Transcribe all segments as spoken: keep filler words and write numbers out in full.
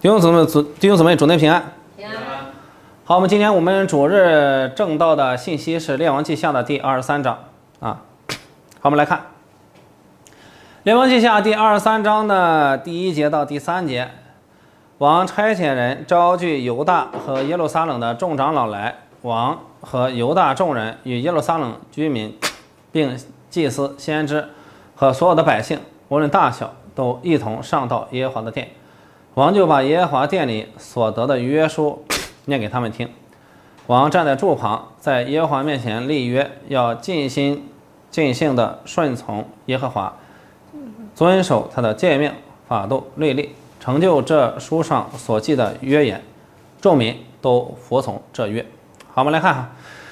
弟兄姊妹、弟兄姊妹，主内平安。 平安。 好，我们今天我们主日正道的信息是《列王记下》的第二十三章啊。好，我们来看《列王记下》第二十三章的第一节到第三节。王差遣人招聚犹大和耶路撒冷的众长老来，王和犹大众人与耶路撒冷居民，并祭司、先知和所有的百姓，无论大小，都一同上到耶和华的殿。王就把耶和华殿里所得的约书念给他们听。王站在柱旁，在耶和华面前立约，要尽心尽性的顺从耶和华，遵守他的诫命、法度、律例，成就这书上所记的约言。众民都服从这约。好，我们来看哈，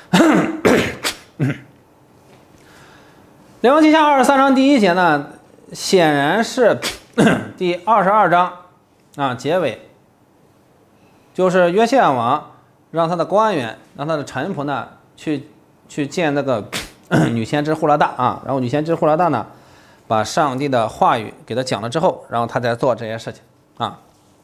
列王记下二十三章第一节呢，显然是第二十二章啊结尾，就是约西亚王让他的官员，让他的臣仆呢去去见那个女先知户拉大啊，然后女先知户拉大呢把上帝的话语给他讲了之后，然后他再做这些事情啊。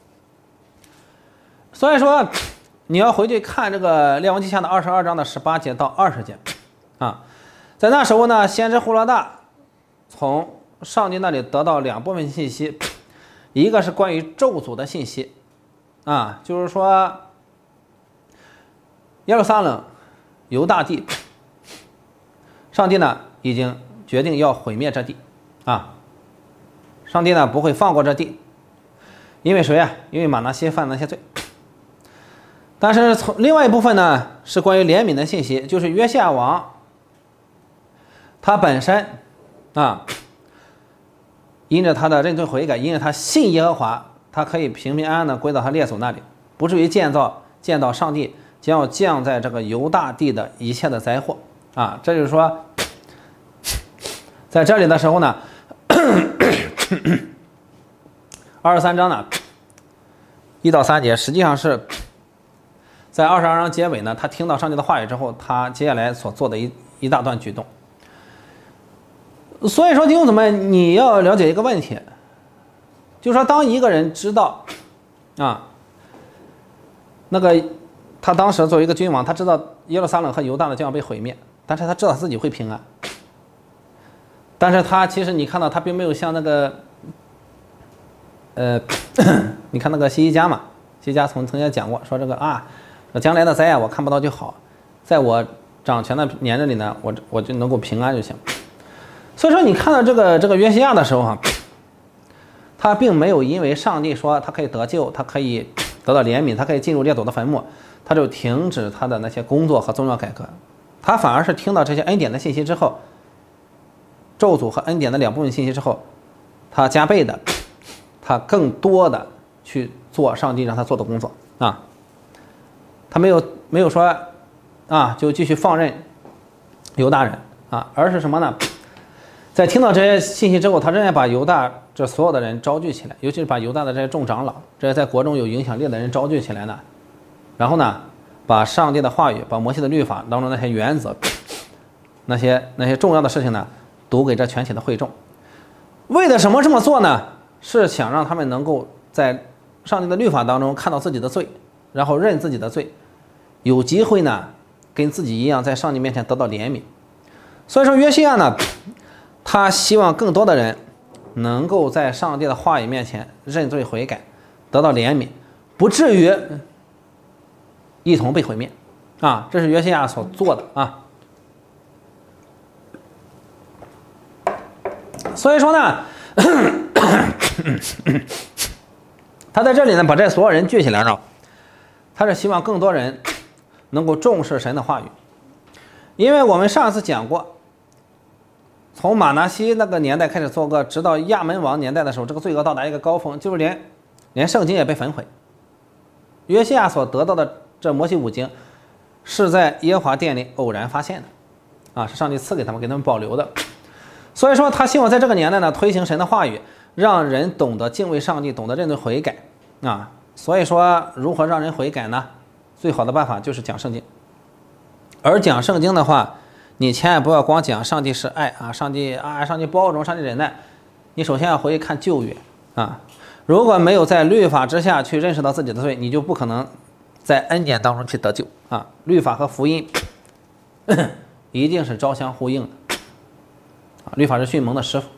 所以说你要回去看这个列王记下的二十二章的十八节到二十节啊，在那时候呢，先知户拉大从上帝那里得到两部分信息，一个是关于咒诅的信息啊，就是说耶路撒冷、犹大地，上帝呢已经决定要毁灭这地啊，上帝呢不会放过这地，因为谁啊？因为马拿西犯那些罪。但是从另外一部分呢是关于怜悯的信息，就是约西亚王他本身啊，因着他的认罪悔改，因着他信耶和华，他可以平平安安的归到他列祖那里，不至于见到见到上帝将要降在这个犹大地的一切的灾祸啊。这就是说，在这里的时候呢，二十三章呢一到三节，实际上是在二十二章结尾呢，他听到上帝的话语之后，他接下来所做的一一大段举动。所以说弟兄姊妹，你要了解一个问题，就是说当一个人知道啊，那个他当时作为一个君王，他知道耶路撒冷和犹大的将要被毁灭，但是他知道自己会平安，但是他其实你看到他并没有像那个呃你看那个西西家嘛，西西家曾曾经讲过说这个啊，说将来的灾啊我看不到就好，在我掌权的年日里呢，我我就能够平安就行。所以说你看到这个这个约西亚的时候哈、啊，他并没有因为上帝说他可以得救，他可以得到怜悯，他可以进入列祖的坟墓，他就停止他的那些工作和宗教改革，他反而是听到这些恩典的信息之后，咒诅和恩典的两部分信息之后，他加倍的，他更多的去做上帝让他做的工作啊，他没有没有说啊就继续放任犹大人啊，而是什么呢？在听到这些信息之后，他仍然把犹大这所有的人招聚起来，尤其是把犹大的这些众长老，这些在国中有影响力的人招聚起来呢，然后呢，把上帝的话语，把摩西的律法当中那些原则，那些那些重要的事情呢，读给这全体的会众。为了什么这么做呢？是想让他们能够在上帝的律法当中看到自己的罪，然后认自己的罪，有机会呢，跟自己一样在上帝面前得到怜悯。所以说约西亚呢，他希望更多的人能够在上帝的话语面前认罪悔改，得到怜悯，不至于一同被毁灭啊！这是约西亚所做的啊。所以说呢，他在这里呢把这所有人聚起来了，他是希望更多人能够重视神的话语，因为我们上次讲过。从马拿西那个年代开始作恶，直到亚门王年代的时候，这个罪恶到达一个高峰，就是连连圣经也被焚毁。约西亚所得到的这摩西五经，是在耶和华殿里偶然发现的，啊，是上帝赐给他们，给他们保留的。所以说，他希望在这个年代呢，推行神的话语，让人懂得敬畏上帝，懂得认罪悔改，啊，所以说如何让人悔改呢？最好的办法就是讲圣经，而讲圣经的话。你千万不要光讲上帝是爱啊，上帝啊，上帝包容，上帝忍耐。你首先要回去看旧约啊， 如果没有在律法之下去认识到自己的罪，你就不可能在恩典当中去得救啊！律法和福音一定是朝相呼应的啊！律法是训蒙的师傅。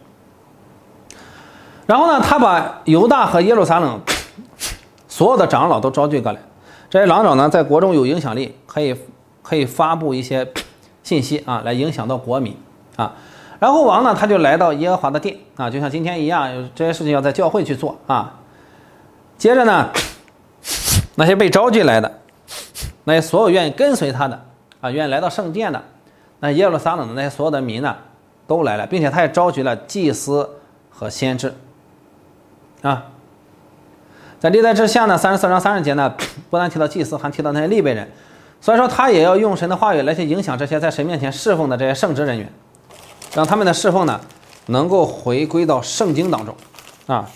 然后呢，他把犹大和耶路撒冷所有的长老都招聚过来，这些长老呢，在国中有影响力，可以可以发布一些信息啊，来影响到国民啊。然后王呢，他就来到耶和华的殿啊，就像今天一样，这些事情要在教会去做啊。接着呢，那些被招聚来的，那些所有愿意跟随他的啊，愿意来到圣殿的，那耶路撒冷的那些所有的民呢，都来了，并且他也召集了祭司和先知啊。在历代志下呢，三十四章三十节呢，不但提到祭司，还提到那些利未人，所以说他也要用神的话语来去影响这些在神面前侍奉的这些圣职人员，让他们的侍奉呢能够回归到圣经当中啊。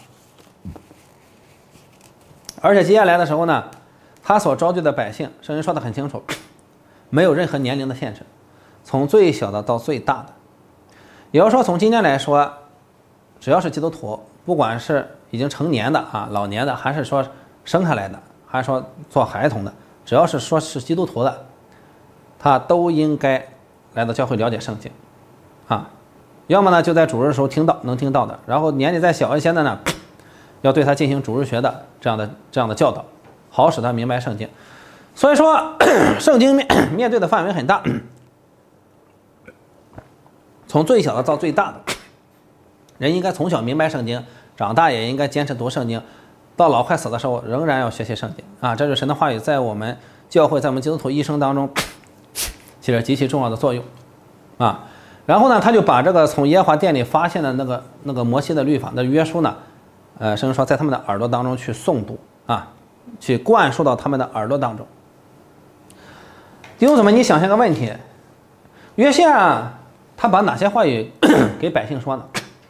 而且接下来的时候呢，他所招聚的百姓，圣经说的很清楚，没有任何年龄的限制，从最小的到最大的。也就是说，从今天来说，只要是基督徒，不管是已经成年的啊、老年的，还是说生下来的，还是说做孩童的，只要是说是基督徒的，他都应该来到教会了解圣经啊。要么呢就在主日的时候听到能听到的，然后年纪再小一些的呢，要对他进行主日学的这样的这样的教导，好使他明白圣经。所以说圣经面面对的范围很大，从最小的到最大的人应该从小明白圣经，长大也应该坚持读圣经，到老快死的时候仍然要学习圣经啊！这是神的话语在我们教会在我们基督徒一生当中起着极其重要的作用啊。然后呢，他就把这个从耶和华殿里发现的那个那个摩西的律法的约书呢，呃，圣经说在他们的耳朵当中去诵读啊，去灌输到他们的耳朵当中。弟兄姊妹，你想象个问题，约西亚他把哪些话语给百姓说呢？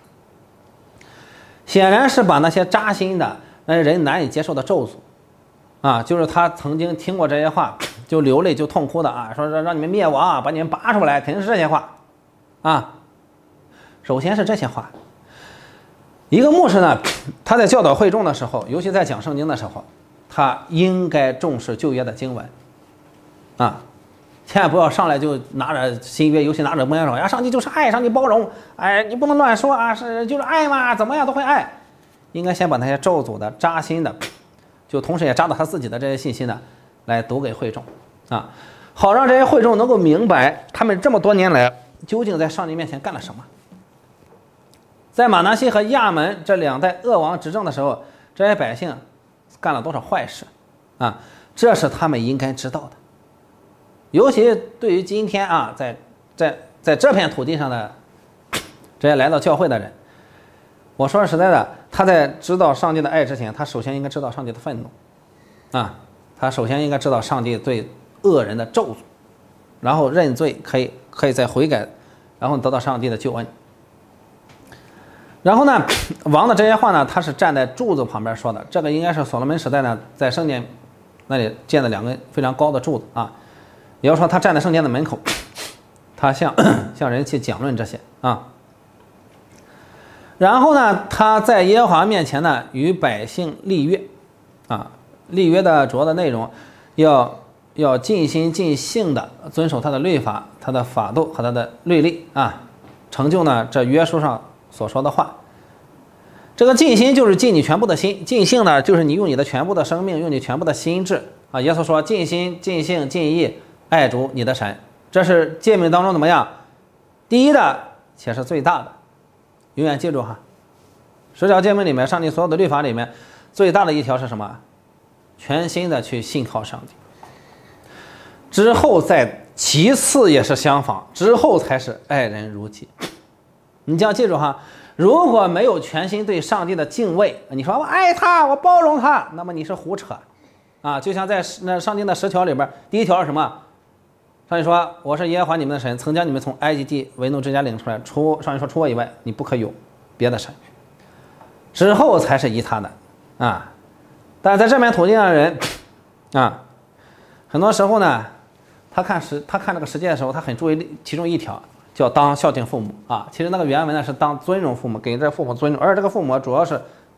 显然是把那些扎心的、那些人难以接受的咒诅，啊，就是他曾经听过这些话就流泪就痛哭的啊，说让你们灭亡啊，把你们拔出来，肯定是这些话，啊，首先是这些话。一个牧师呢，他在教导会众的时候，尤其在讲圣经的时候，他应该重视旧约的经文，啊。千万不要上来就拿着新约，尤其拿着摩西说呀，上帝就是爱，上帝包容，哎，你不能乱说啊，是就是爱嘛，怎么样都会爱。应该先把那些咒诅的、扎心的，就同时也扎到他自己的这些信息呢，来读给会众啊，好让这些会众能够明白他们这么多年来究竟在上帝面前干了什么。在马拿西和亚门这两代恶王执政的时候，这些百姓干了多少坏事啊？这是他们应该知道的。尤其对于今天啊，在在在这片土地上的这些来到教会的人，我说实在的，他在知道上帝的爱之前，他首先应该知道上帝的愤怒，啊，他首先应该知道上帝对恶人的咒诅，然后认罪，可以可以再悔改，然后得到上帝的救恩。然后呢，王的这些话呢，他是站在柱子旁边说的，这个应该是所罗门时代呢，在圣殿那里建的两根非常高的柱子啊。也就是说，他站在圣殿的门口，他向向人去讲论这些啊。然后呢，他在耶和华面前呢，与百姓立约啊。立约的主要的内容，要要尽心尽性的遵守他的律法、他的法度和他的律例啊，成就呢这约书上所说的话。这个尽心就是尽你全部的心，尽性呢就是你用你的全部的生命，用你全部的心智啊。耶稣说：“尽心、尽性、尽意。”爱主你的神，这是诫命当中怎么样？第一的，且是最大的。永远记住哈，十条诫命里面，上帝所有的律法里面，最大的一条是什么？全心的去信靠上帝。之后再其次也是相仿，之后才是爱人如己。你就要记住哈，如果没有全心对上帝的敬畏，你说我爱他，我包容他，那么你是胡扯啊！就像在那上帝的十条里边，第一条是什么？上帝说：“我是耶和华你们的神，曾将你们从埃及地为奴之家领出来。除上帝说除我以外，你不可有别的神。”之后才是依他的啊。但在这片土地上的人啊，很多时候呢，他看世他看这个世界的时候，他很注意其中一条，叫当孝敬父母啊。其实那个原文呢是当尊荣父母，给这父母尊重，而这个父母主要是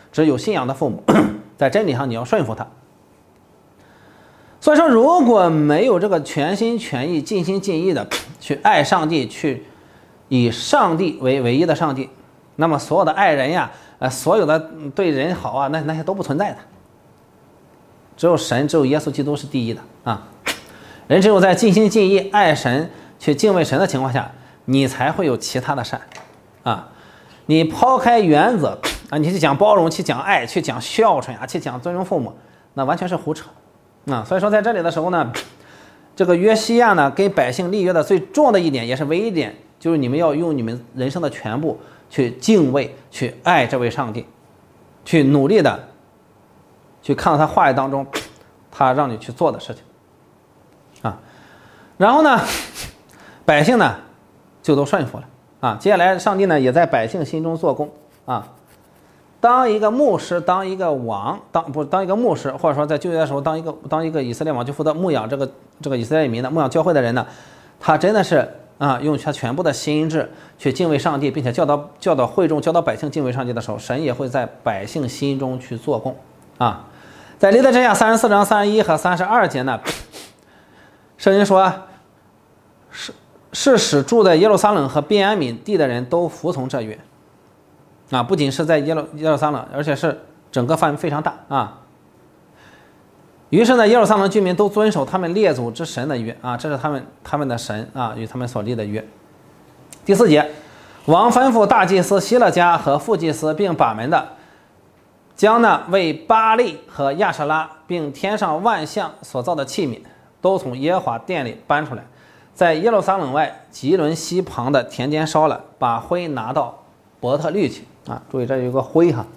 只有信仰的父母，在真理上你要顺服他。所以说，如果没有这个全心全意、尽心尽意的去爱上帝，去以上帝为唯一的上帝，那么所有的爱人呀，呃，所有的对人好啊，那那些都不存在的。只有神，只有耶稣基督是第一的啊！人只有在尽心尽意爱神、去敬畏神的情况下，你才会有其他的善啊！你抛开原则啊，你去讲包容，去讲爱，去讲孝顺啊，去讲尊重父母，那完全是胡扯啊！所以说，在这里的时候呢，这个约西亚呢跟百姓立约的最重要的一点，也是唯一一点，就是你们要用你们人生的全部去敬畏、去爱这位上帝，去努力的去看到他话语当中他让你去做的事情啊。然后呢，百姓呢就都顺服了啊。接下来上帝呢也在百姓心中做工啊。当一个牧师，当一个王，当不当一个牧师，或者说在旧约的时候当一个当一个以色列王，就负责牧养这个这个以色列民的牧养教会的人呢，他真的是啊用他全部的心智去敬畏上帝，并且教导教导会众，教导百姓敬畏上帝的时候，神也会在百姓心中去做工啊。在历代志下三十四章三十一和三十二节呢，圣经说是是使住在耶路撒冷和便雅悯地的人都服从这约啊，不仅是在耶路耶路撒冷，而且是整个范围非常大啊。于是呢，耶路撒冷居民都遵守他们列祖之神的约啊，这是他们他们的神啊与他们所立的约。第四节，王吩咐大祭司希勒家和副祭司并把门的，将那为巴利和亚舍拉并天上万象所造的器皿，都从耶和华殿里搬出来，在耶路撒冷外吉伦西旁的田间烧了，把灰拿到伯特利去啊。注意这有个灰哈。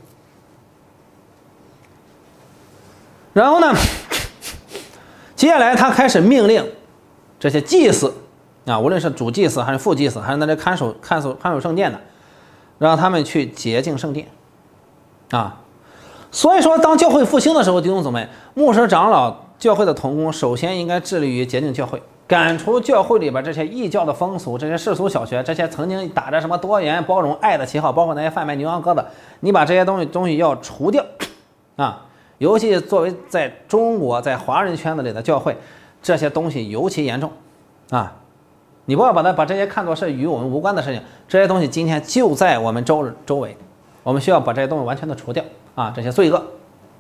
然后呢，接下来他开始命令这些祭司啊，无论是主祭司还是副祭司，还是那些看守看守看守圣殿的，让他们去洁净圣殿啊。所以说，当教会复兴的时候，弟兄姊妹，牧师长老教会的同工首先应该致力于洁净教会，赶除教会里边这些异教的风俗，这些世俗小学，这些曾经打着什么多元包容爱的旗号，包括那些贩卖牛羊鸽子，你把这些东西东西要除掉啊。尤其作为在中国在华人圈子里的教会，这些东西尤其严重啊。你不要把它把这些看作是与我们无关的事情，这些东西今天就在我们周周围，我们需要把这些东西完全的除掉啊，这些罪恶。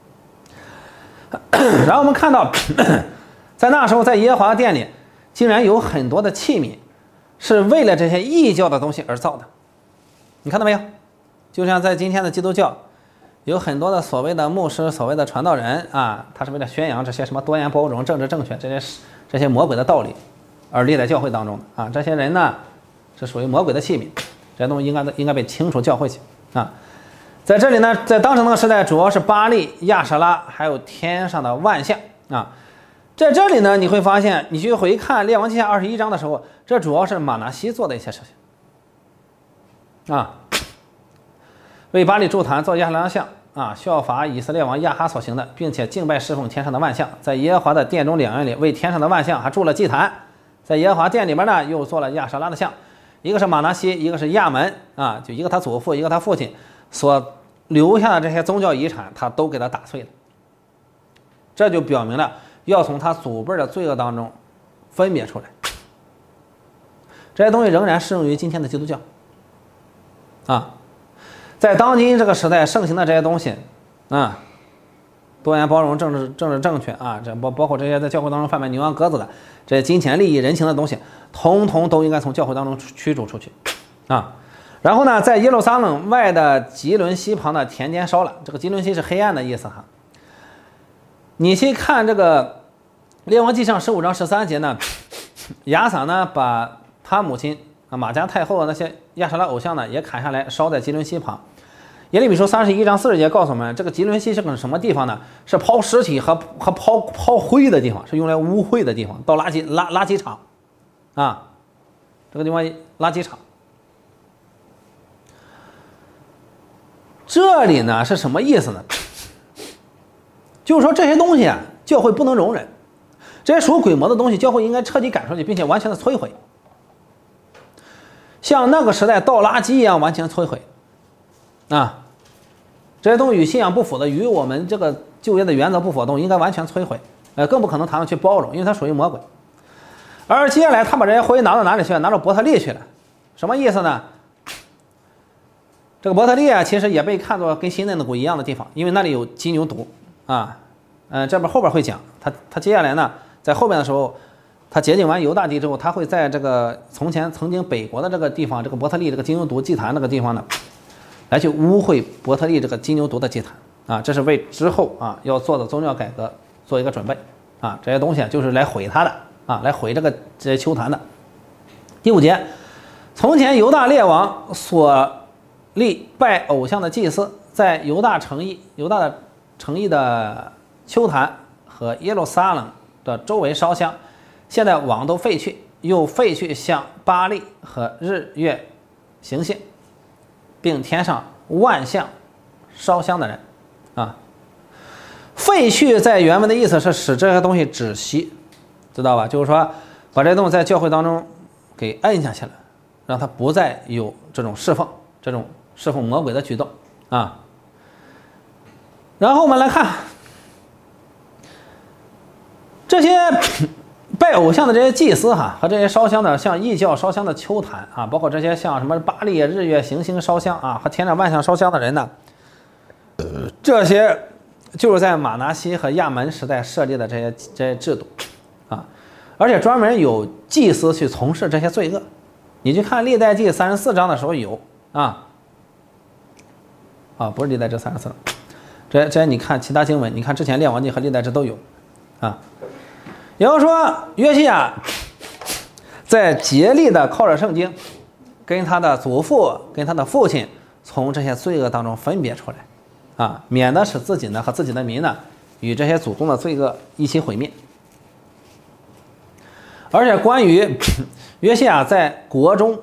然后我们看到，在那时候在耶和华殿里，竟然有很多的器皿是为了这些异教的东西而造的，你看到没有？就像在今天的基督教，有很多的所谓的牧师、所谓的传道人啊，他是为了宣扬这些什么多元包容、政治正确这些这些魔鬼的道理而立在教会当中的啊。这些人呢是属于魔鬼的器皿，这些东西应该应该被清除教会去啊。在这里呢，在当时那个时代，主要是巴利、亚舍拉，还有天上的万象啊。在这里呢，你会发现，你去回看《列王记下》二十一章的时候，这主要是马拿西做的一些事情啊。为巴利筑坛造亚舍拉像啊，效法以色列王亚哈所行的，并且敬拜侍奉天上的万象，在耶和华的殿中两院里为天上的万象还筑了祭坛，在耶和华殿里边呢又做了亚舍拉的像，一个是马拿西，一个是亚门啊，就一个他祖父，一个他父亲所留下的这些宗教遗产，他都给他打碎了。这就表明了要从他祖辈的罪恶当中分别出来。这些东西仍然适用于今天的基督教啊。在当今这个时代盛行的这些东西啊，多元包容、政治政治正确啊，这包包括这些在教会当中贩卖牛羊鸽子的这些金钱利益、人情的东西，统统都应该从教会当中驱逐出去啊。然后呢，在耶路撒冷外的吉伦西旁的田间烧了，这个吉伦西是黑暗的意思哈。你去看这个列王记上十五章十三节呢，亚撒呢把他母亲啊马加太后的那些亚舍拉偶像呢也砍下来烧在吉伦西旁。耶利米书三十一章四十节告诉我们，这个吉伦西是个什么地方呢？是抛尸体和和抛抛灰的地方，是用来污秽的地方，倒垃圾垃垃圾场啊，这个地方垃圾场。这里呢是什么意思呢？就是说这些东西啊，教会不能容忍，这些属鬼魔的东西，教会应该彻底赶出去，并且完全的摧毁，像那个时代倒垃圾一样完全摧毁啊。 这些东西与信仰不符的，与我们这个就业的原则不符的东西，应该完全摧毁，呃，更不可能谈到去包容，因为它属于魔鬼。而接下来他把这些灰拿到哪里去了？拿到伯特利去了，什么意思呢？这个伯特利啊，其实也被看作跟新内蒙古一样的地方，因为那里有金牛犊啊，嗯、呃，这边后边会讲，他他接下来呢，在后边的时候，他洁净完犹大地之后，他会在这个从前曾经北国的这个地方，这个伯特利这个金牛犊祭坛这个地方呢，来去污秽伯特利这个金牛犊的祭坛啊，这是为之后啊要做的宗教改革做一个准备啊，这些东西啊就是来毁他的啊，来毁这个这些丘坛的。第五节，从前犹大列王所立拜偶像的祭司，在犹大城邑犹大的城邑的丘坛和耶路撒冷的周围烧香，现在王都废去，又废去向巴力和日月行星，并添上万象烧香的人啊。废去在原文的意思是使这些东西止息，知道吧？就是说把这些东西在教会当中给摁下去了，让它不再有这种侍奉这种侍奉魔鬼的举动啊。然后我们来看这些拜偶像的这些祭司哈，和这些烧香的像异教烧香的丘坛啊，包括这些像什么巴力日月行星烧香啊和天上万象烧香的人呢，这些就是在马拿西和亚门时代设立的这些这些制度啊，而且专门有祭司去从事这些罪恶。你去看历代记三十四章的时候有啊啊，不是历代志三十四，这这你看其他经文，你看之前列王记和历代志都有啊。也就是说，约西亚在竭力的靠着圣经，跟他的祖父、跟他的父亲从这些罪恶当中分别出来，啊，免得使自己呢和自己的民呢与这些祖宗的罪恶一起毁灭。而且关于约西亚在国中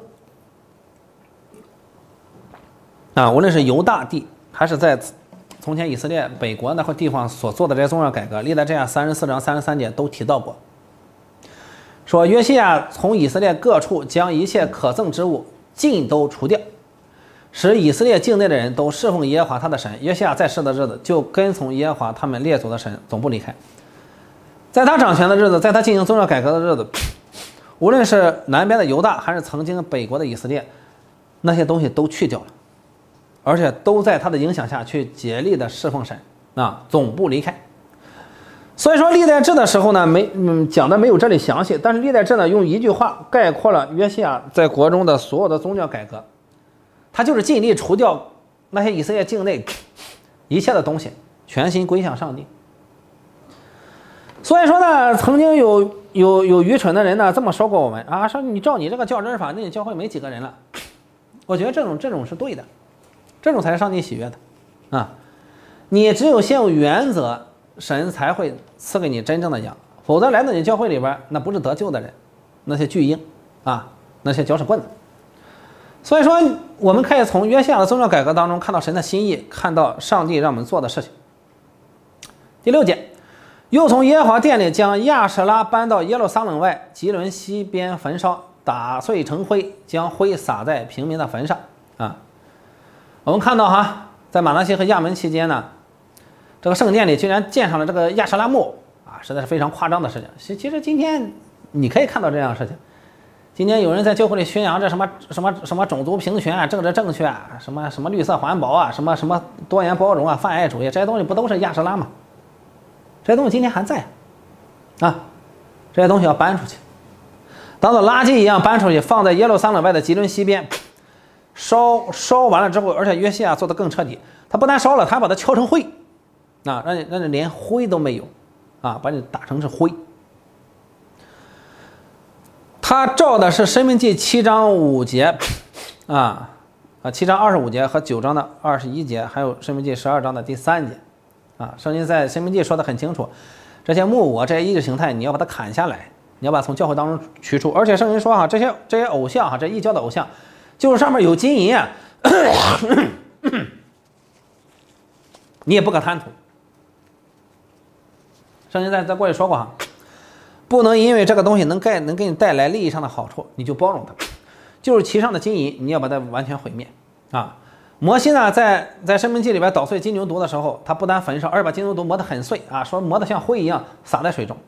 啊，无论是犹大地还是在从前以色列北国那块地方所做的这些宗教改革，历代志下三十四章三十三节都提到过，说约西亚从以色列各处将一切可憎之物尽都除掉，使以色列境内的人都侍奉耶和华他的神。约西亚在世的日子，就跟从耶和华他们列祖的神，总不离开。在他掌权的日子，在他进行宗教改革的日子，无论是南边的犹大还是曾经北国的以色列，那些东西都去掉了，而且都在他的影响下去竭力的侍奉神啊，总不离开。所以说历代志的时候呢，没嗯讲的没有这里详细，但是历代志呢用一句话概括了约西亚在国中的所有的宗教改革，他就是尽力除掉那些以色列境内一切的东西，全心归向上帝。所以说呢，曾经有有有愚蠢的人呢这么说过我们啊，说你照你这个较真法，那你教会没几个人了。我觉得这种这种是对的，这种才是上帝喜悦的啊！你只有先有原则，神才会赐给你真正的羊，否则来到你教会里边，那不是得救的人，那些巨婴啊，那些搅屎棍子。所以说，我们可以从约西亚的宗教改革当中看到神的心意，看到上帝让我们做的事情。第六节，又从耶和华殿里将亚舍拉搬到耶路撒冷外吉伦西边焚烧，打碎成灰，将灰撒在平民的坟上啊。我们看到哈，在马拿西和亚门期间呢，这个圣殿里居然建上了这个亚舍拉木啊，实在是非常夸张的事情。其实今天你可以看到这样的事情，今天有人在教会里宣扬着什么什么什么种族平权啊、政治正确啊、什么什么绿色环保啊、什么什么多元包容啊、泛爱主义，这些东西不都是亚舍拉吗？这些东西今天还在啊，这些东西要搬出去，当做垃圾一样搬出去，放在耶路撒冷外的吉伦西边。烧烧完了之后，而且约西亚做的更彻底，他不但烧了，他还把它敲成灰，啊，让你让你连灰都没有，啊，把你打成是灰。他照的是申命记七章五节，啊啊七章二十五节和九章的二十一节，还有申命记十二章的第三节，啊，圣经在申命记说的很清楚，这些木偶这些意识形态你要把它砍下来，你要把它从教会当中取出，而且圣经说哈，这些这些偶像哈，这异教的偶像。就是上面有金银啊，你也不可贪图。圣经在在过去说过哈，不能因为这个东西能给能给你带来利益上的好处，你就包容它。就是其上的金银，你要把它完全毁灭啊！ 摩西呢，在在《申命记》里边捣碎金牛犊的时候，他不但焚烧，而且把金牛犊磨得很碎啊，说磨得像灰一样撒在水中。《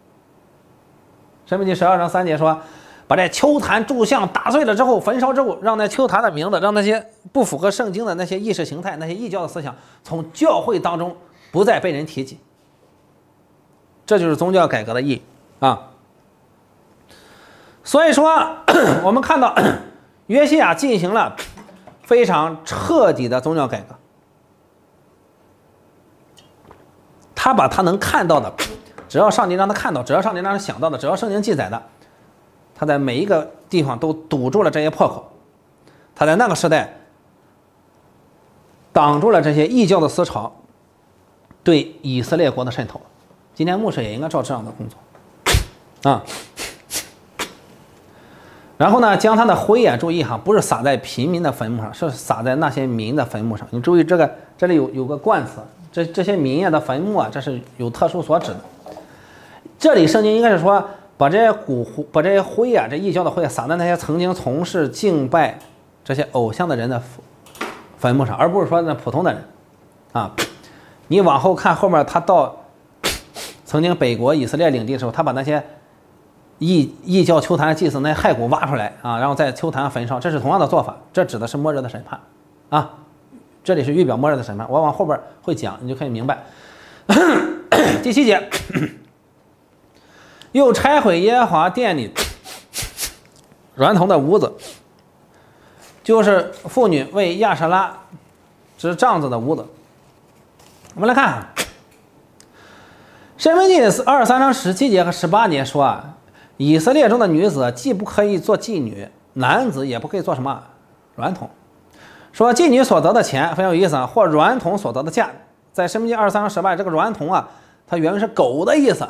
申命记》十二章三节说，把这丘坛柱像打碎了之后，焚烧之后，让那丘坛的名字，让那些不符合圣经的那些意识形态、那些异教的思想，从教会当中不再被人提及。这就是宗教改革的意义啊。所以说，我们看到约西亚进行了非常彻底的宗教改革，他把他能看到的，只要上帝让他看到，只要上帝让他想到的，只要圣经记载的，他在每一个地方都堵住了这些破口。他在那个时代挡住了这些异教的思潮对以色列国的渗透。今天牧师也应该照这样的工作啊。然后呢，将他的灰啊，注意哈，不是撒在平民的坟墓上，是撒在那些民的坟墓上。你注意这个，这里有有个冠词，这这些民啊的坟墓啊，这是有特殊所指的。这里圣经应该是说，把这些骨把这些灰啊，这异教的灰啊，撒在那些曾经从事敬拜这些偶像的人的坟墓上，而不是说那普通的人啊。你往后看后面，他到曾经北国以色列领地的时候，他把那些异异教丘坛祭祀那骸骨挖出来啊，然后在丘坛焚烧，这是同样的做法。这指的是末日的审判啊，这里是预表末日的审判。我往后边会讲，你就可以明白。第七节，又拆毁耶和华殿里娈童的屋子，就是妇女为亚舍拉织帐子的屋子。我们来看申命记二十三章十七节和十八节说啊，以色列中的女子既不可以做妓女，男子也不可以做什么娈童。说妓女所得的钱非常有意思啊，或娈童所得的价，在申命记二十三章十八，这个娈童啊，它原文是狗的意思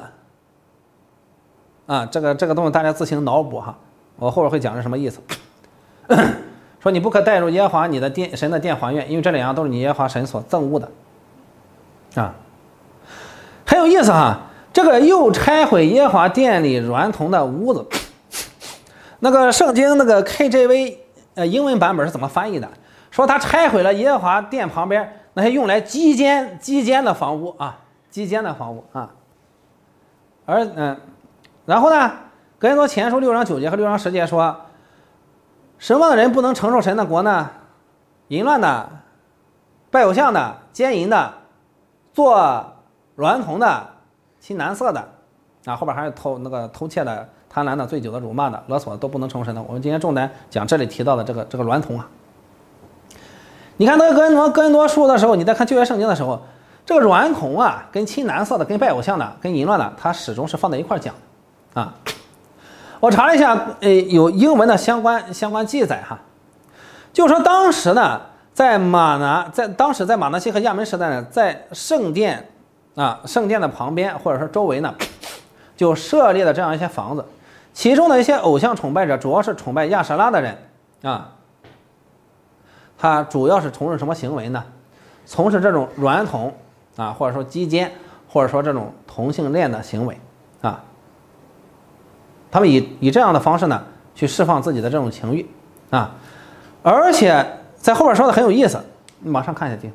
啊，这个这个东西大家自行脑补哈，我后边会讲是什么意思。说你不可带入耶和华你的殿神的殿还愿，因为这两样都是你耶和华神所憎恶的啊，很有意思哈。这个又拆毁耶和华殿里娈童的屋子，那个圣经那个 K J V 呃英文版本是怎么翻译的？说他拆毁了耶和华殿旁边那些用来基建基建的房屋啊，基建的房屋啊。而嗯，然后呢，哥林多前书六章九节和六章十节说，什么样的人不能承受神的国呢？淫乱的、拜偶像的、奸淫的、做娈童的、亲男色的啊，后边还有偷那个偷窃的、贪婪的、醉酒的、辱骂的、勒索的，都不能成为神的。我们今天重点讲这里提到的这个这个娈童啊。你看那个哥林多哥林多书的时候，你在看旧约圣经的时候，这个娈童啊，跟亲男色的、跟拜偶像的、跟淫乱的，它始终是放在一块讲的啊。我查了一下，呃，有英文的相关相关记载哈，就说当时呢，在马拿在当时在马拿西和亚门时代呢，在圣殿啊圣殿的旁边或者说周围呢，就设立了这样一些房子，其中的一些偶像崇拜者，主要是崇拜亚舍拉的人啊，他主要是从事什么行为呢？从事这种娈童啊，或者说基奸，或者说这种同性恋的行为啊。他们以以这样的方式呢，去释放自己的这种情欲啊，而且在后边说的很有意思，你马上看下去，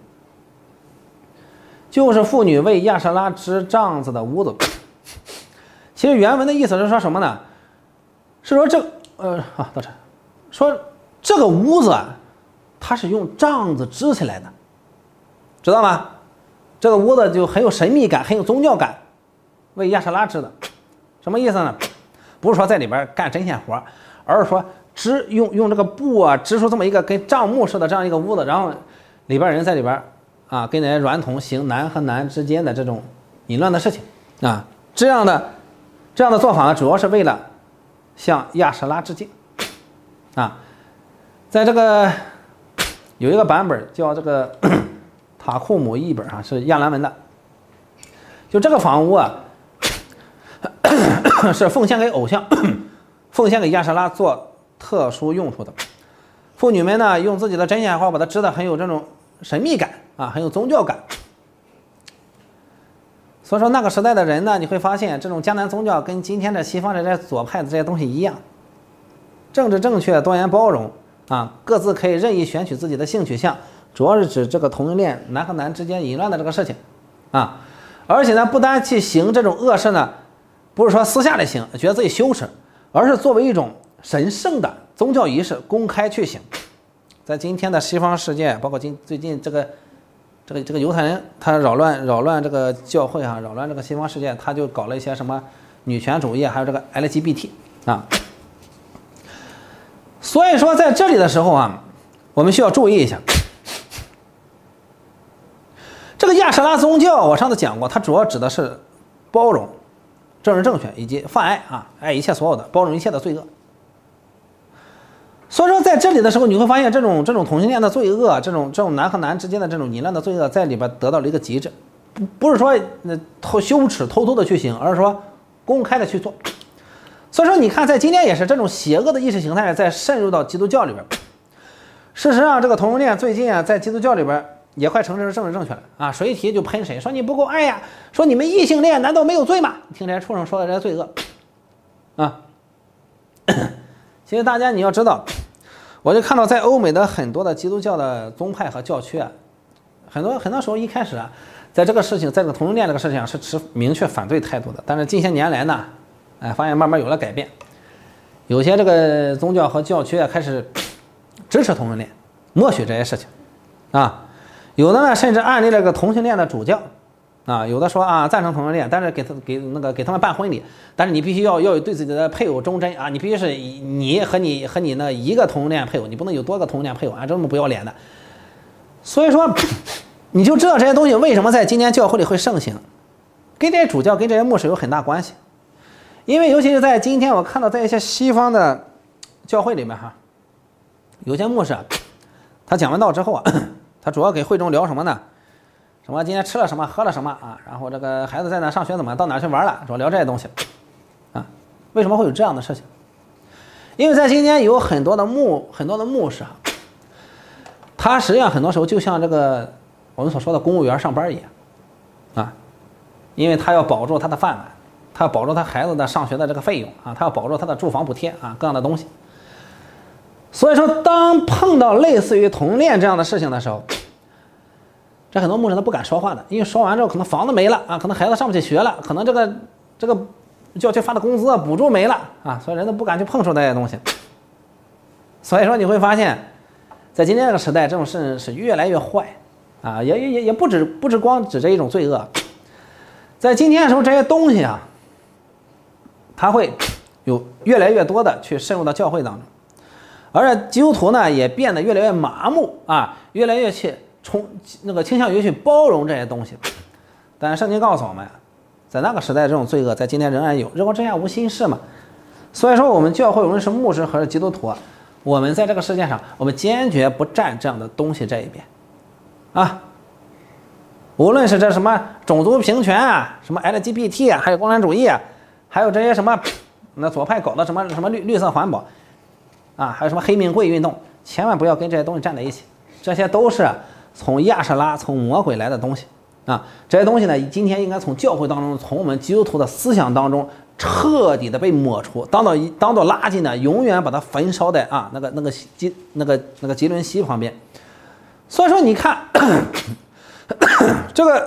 就是妇女为亚舍拉织帐子的屋子。其实原文的意思是说什么呢？是说这呃啊，到这，说这个屋子啊，它是用帐子织起来的，知道吗？这个屋子就很有神秘感，很有宗教感，为亚舍拉织的，什么意思呢？不是说在里边干针线活，而是说织用用这个布啊织出这么一个跟帐幕似的这样一个屋子，然后里边人在里边啊跟那些娈童行男和男之间的这种淫乱的事情啊，这样的这样的做法呢，主要是为了向亚舍拉致敬啊。在这个有一个版本叫这个塔库姆译本啊，是亚兰文的，就这个房屋啊。是奉献给偶像，奉献给亚舍拉做特殊用途的。妇女们呢，用自己的针线花把它织的很有这种神秘感啊，很有宗教感。所以说那个时代的人呢，你会发现这种迦南宗教跟今天的西方的这些左派的这些东西一样，政治正确、多元包容啊，各自可以任意选取自己的性取向， 主要是指这个同性恋男和男之间淫乱的这个事情啊。而且呢，不单去行这种恶事呢，不是说私下里行，觉得自己羞耻，而是作为一种神圣的宗教仪式公开去行。在今天的西方世界，包括今最近这个这个这个犹太人，他扰乱扰乱这个教会啊，扰乱这个西方世界，他就搞了一些什么女权主义，还有这个 L G B T 啊。所以说在这里的时候啊，我们需要注意一下，这个亚舍拉宗教，我上次讲过，它主要指的是包容、政治正确以及泛爱啊，爱一切所有的，包容一切的罪恶。所以说在这里的时候，你会发现这种这种同性恋的罪恶，这种这种男和男之间的这种淫乱的罪恶，在里边得到了一个极致，不不是说呃偷羞耻偷偷的去行，而是说公开的去做。所以说你看，在今天也是这种邪恶的意识形态在渗入到基督教里边。事实上，这个同性恋最近啊，在基督教里边也快成是政治正确了啊，谁一提就喷谁，说你不够爱呀，说你们异性恋难道没有罪吗？听这些畜生说的这些罪恶啊。其实大家你要知道，我就看到在欧美的很多的基督教的宗派和教区啊，很多很多时候一开始啊，在这个事情，在这个同性恋这个事情上是持明确反对态度的，但是近些年来呢，哎，发现慢慢有了改变，有些这个宗教和教区啊开始支持同性恋，默许这些事情啊，有的呢甚至按立了个同性恋的主教。啊，有的说啊赞成同性恋，但是给他给那个给他们办婚礼，但是你必须要要有对自己的配偶忠贞啊，你必须是你和你和你那一个同性恋配偶，你不能有多个同性恋配偶啊，这么不要脸的。所以说，你就知道这些东西为什么在今天教会里会盛行，跟这些主教跟这些牧师有很大关系。因为尤其是在今天，我看到在一些西方的教会里面哈，有些牧师啊，他讲完道之后啊，他主要给会众聊什么呢？什么今天吃了什么喝了什么啊，然后这个孩子在哪上学怎么到哪去玩了，主要聊这些东西啊。为什么会有这样的事情？因为在今天有很多的牧很多的牧师啊，他实际上很多时候就像这个我们所说的公务员上班一样啊，因为他要保住他的饭碗，他要保住他孩子的上学的这个费用啊，他要保住他的住房补贴啊，各样的东西。所以说当碰到类似于同恋这样的事情的时候，这很多牧师他不敢说话的，因为说完之后可能房子没了啊，可能孩子上不起学了，可能这个这个教区发的工资补助没了啊，所以人都不敢去碰触这些东西。所以说你会发现，在今天这个时代，这种事是越来越坏啊，也也也不止不止光指这一种罪恶，在今天的时候，这些东西啊，它会有越来越多的去渗入到教会当中，而基督徒呢也变得越来越麻木啊，越来越去。从那个倾向于去包容这些东西，但是圣经告诉我们，在那个时代这种罪恶在今天仍然有，日光之下无新事嘛。所以说我们教会无论是牧师还是基督徒啊，我们在这个世界上，我们坚决不站这样的东西这一边啊。无论是这什么种族平权啊，什么 L G B T 啊，还有共产主义啊，还有这些什么那左派搞的什么什么绿绿色环保啊，还有什么黑命贵运动，千万不要跟这些东西站在一起，这些都是从亚舍拉、从魔鬼来的东西啊，这些东西呢，今天应该从教会当中，从我们基督徒的思想当中彻底的被抹除，当到当做垃圾呢，永远把它焚烧在啊那个那个吉那个那个吉伦西旁边。所以说，你看这个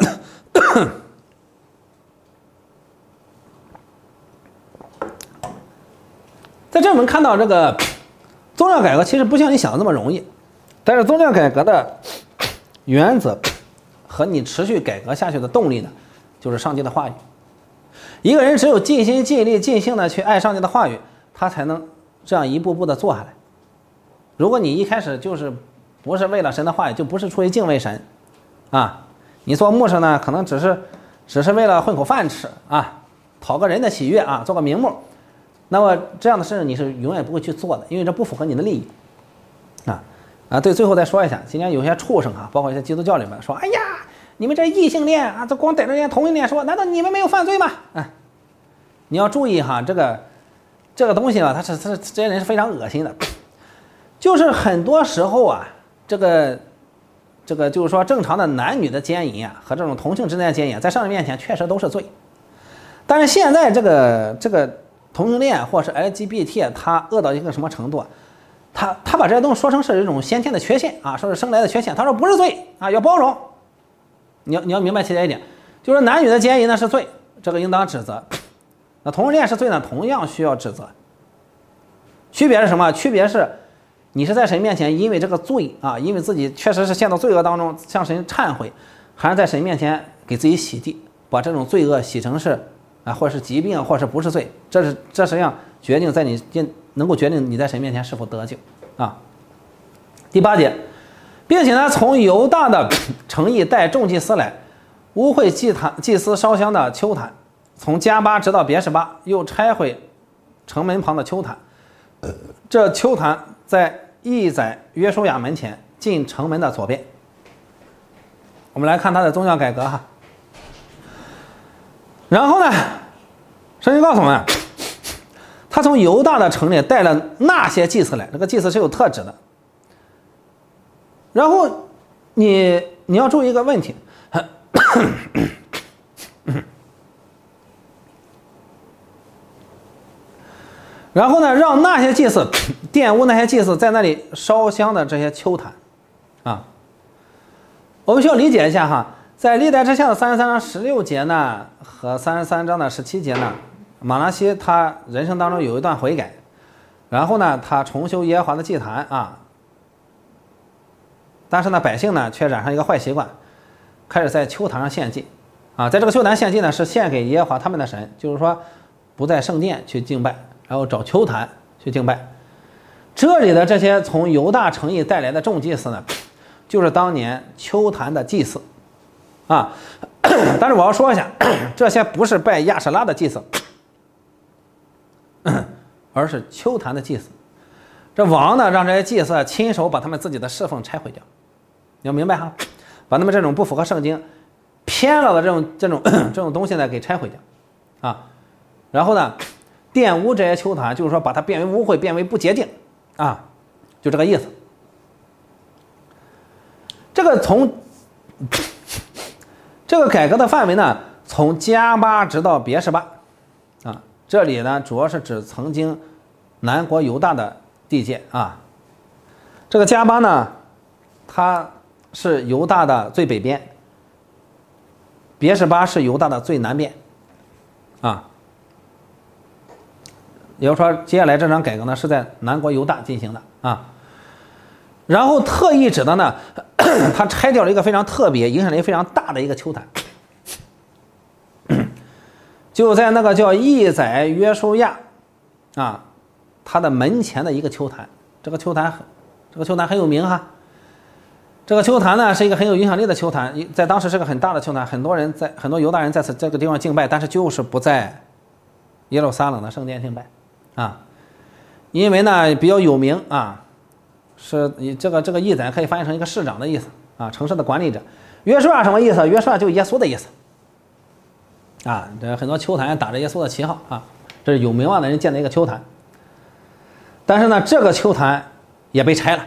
在这我们看到这个宗教改革其实不像你想的那么容易，但是宗教改革的原则和你持续改革下去的动力呢，就是上帝的话语。一个人只有尽心尽力尽性的去爱上帝的话语，他才能这样一步步的做下来。如果你一开始就是不是为了神的话语，就不是出于敬畏神啊，你做牧师呢，可能只是只是为了混口饭吃啊，讨个人的喜悦啊，做个名目，那么这样的事你是永远不会去做的，因为这不符合你的利益啊。啊，对，最后再说一下，今天有些畜生啊，包括一些基督教里面说，哎呀，你们这异性恋啊，这光逮着人家同性恋说，难道你们没有犯罪吗？啊，你要注意哈，这个这个东西啊，他是他是这些人是非常恶心的，就是很多时候啊，这个这个就是说正常的男女的奸淫啊，和这种同性之间的奸淫，在上帝面前确实都是罪，但是现在这个这个同性恋或是 L G B T， 它恶到一个什么程度啊？ 他他把这些东西说成是一种先天的缺陷啊，说是生来的缺陷。他说不是罪啊，要包容。你要你要明白其中一点，就是男女的奸淫呢是罪，这个应当指责。那同性恋是罪呢，同样需要指责。区别是什么？区别是你是在神面前因为这个罪啊，因为自己确实是陷到罪恶当中，向神忏悔，还是在神面前给自己洗涤，把这种罪恶洗成是啊，或者是疾病，或者是不是罪，这是这实际上决定在你能够决定你在神面前是否得救啊。第八节，并且呢，从犹大的城邑带众祭司来，污秽祭坛祭司烧香的丘坛，从加巴直到别是巴，又拆毁城门旁的丘坛。这丘坛在义宰约书亚门前，进城门的左边。我们来看他的宗教改革哈。然后呢，圣经告诉我们，他从犹大的城里带了那些祭司来，这个祭司是有特指的。然后你你要注意一个问题，然后呢，让那些祭司玷污那些祭司在那里烧香的这些丘坛啊，我们需要理解一下哈，在历代志下的三十三章十六节呢和三十三章的十七节呢，马拉西他人生当中有一段悔改，然后呢他重修耶和华的祭坛啊，但是呢百姓呢却染上一个坏习惯，开始在丘坛上献祭啊，在这个丘坛献祭呢是献给耶和华他们的神，就是说不在圣殿去敬拜，然后找丘坛去敬拜。这里的这些从犹大城邑带来的众祭司呢，就是当年丘坛的祭司啊。但是我要说一下，这些不是拜亚舍拉的祭司，而是丘坛的祭司。这王呢让这些祭司亲手把他们自己的侍奉拆毁掉，你要明白哈，把他们这种不符合圣经、偏了的这种这种这种东西呢给拆毁掉啊。然后呢，玷污这些丘坛，就是说把它变为污秽，变为不洁净啊，就这个意思。这个从这个改革的范围呢，从加巴直到别是巴啊，这里呢主要是指曾经南国犹大的地界啊。这个加巴呢，它是犹大的最北边，别是巴是犹大的最南边啊。也就是说，接下来这场改革呢是在南国犹大进行的啊。然后特意指的呢，他拆掉了一个非常特别、影响力非常大的一个丘坛，就在那个叫义宰约书亚啊，他的门前的一个丘坛。这个丘坛，这个丘坛很有名哈。这个丘坛呢是一个很有影响力的丘坛，在当时是个很大的丘坛，很多人在很多犹大人在此这个地方敬拜，但是就是不在耶路撒冷的圣殿敬拜啊，因为呢比较有名啊。是以这个这个义宰可以翻译成一个市长的意思啊，城市的管理者。约书亚什么意思？约书亚就是耶稣的意思啊。这很多丘坛打着耶稣的旗号啊，这是有名望的人建的一个丘坛。但是呢，这个丘坛也被拆了。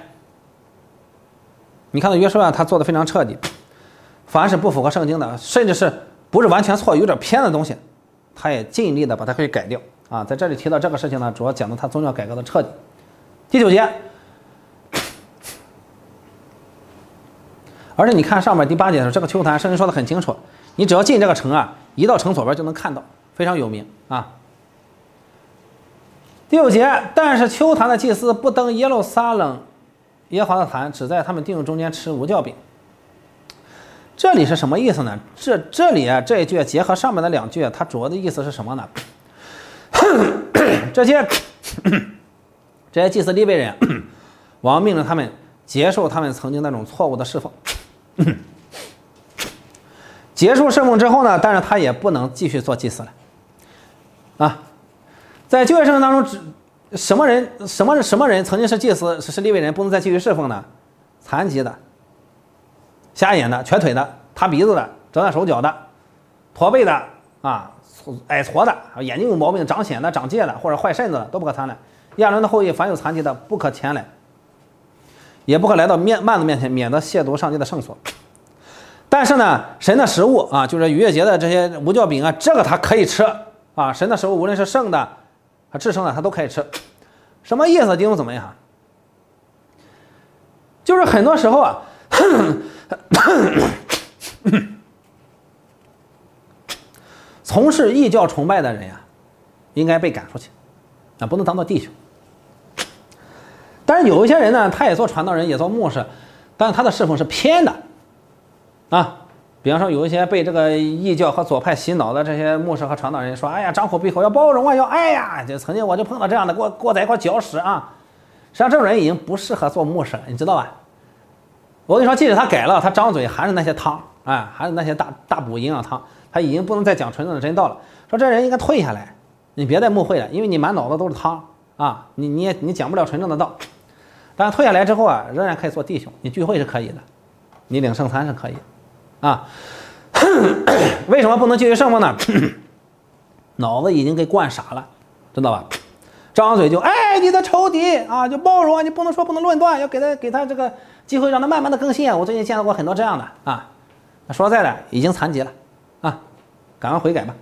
你看到约书亚他做的非常彻底，凡是不符合圣经的，甚至是不是完全错、有点偏的东西，他也尽力的把它可以改掉啊。在这里提到这个事情呢，主要讲到他宗教改革的彻底。第九节。而且你看上面第八节的时候，这个丘坛圣经说的很清楚，你只要进这个城啊，一到城左边就能看到，非常有名啊。第九节，但是丘坛的祭司不登耶路撒冷耶和华的坛，只在他们弟兄中间吃无酵饼。这里是什么意思呢？这这里啊这一句结合上面的两句，它主要的意思是什么呢？这些这些祭司利未人，王命令他们结束他们曾经那种错误的侍奉。结束侍奉之后呢，但是他也不能继续做祭司了啊。在旧约圣经当中，什么人什么什么人曾经是祭司是利未人不能再继续侍奉呢？残疾的、瞎眼的、瘸腿的、塌鼻子的、折断手脚的、驼背的啊、矮矬的、眼睛有毛病、长癣的、长疥的或者坏肾子的都不可参来。亚伦的后裔凡有残疾的不可前来，也不可来到面幔子面前，免得亵渎上帝的圣所。但是呢，神的食物啊，就是逾越节的这些无酵饼啊，这个他可以吃啊。神的食物无论是圣的还至圣的，他都可以吃。什么意思？弟兄姊妹哈， 就是很多时候啊，从事异教崇拜的人呀，应该被赶出去，啊，不能当做弟兄。但是有一些人呢，他也做传道人，也做牧师，但是他的侍奉是偏的，啊。比方说，有一些被这个异教和左派洗脑的这些牧师和传道人说：“哎呀，张口闭口要包容啊，要哎呀！”就曾经我就碰到这样的，给我给我在一块搅屎啊！实际上，这种人已经不适合做牧师了，你知道吧？我跟你说，即使他改了，他张嘴还是那些汤，哎，还是那些大大补营养汤，他已经不能再讲纯正的真道了。说这人应该退下来，你别再牧会了，因为你满脑子都是汤啊，你你也你讲不了纯正的道。但是退下来之后啊，仍然可以做弟兄，你聚会是可以的，你领圣餐是可以的。啊，为什么不能继续圣奉呢？脑子已经给灌傻了，知道吧？张嘴就哎，你的仇敌啊，就包容啊，你不能说不能论断，要给他给他这个机会，让他慢慢的更新啊。我最近见到过很多这样的啊，说实在的，已经残疾了啊，赶快悔改吧。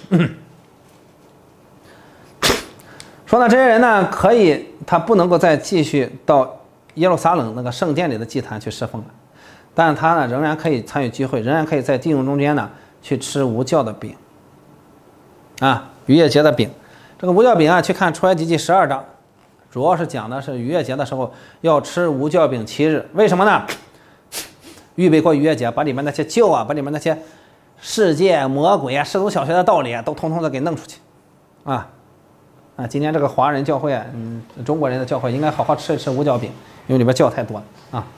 说呢，这些人呢，可以他不能够再继续到耶路撒冷那个圣殿里的祭坛去侍奉了。但是他呢，仍然可以参与聚会，仍然可以在弟兄中间呢去吃无酵的饼，啊，逾越节的饼。这个无酵饼啊，去看出埃及记十二章，主要是讲的是逾越节的时候要吃无酵饼七日。为什么呢？预备过逾越节，把里面那些酵啊，把里面那些世界魔鬼啊、世俗小学的道理啊，都通通的给弄出去，啊啊！今天这个华人教会啊，嗯，中国人的教会应该好好吃一吃无酵饼，因为里边酵太多了啊。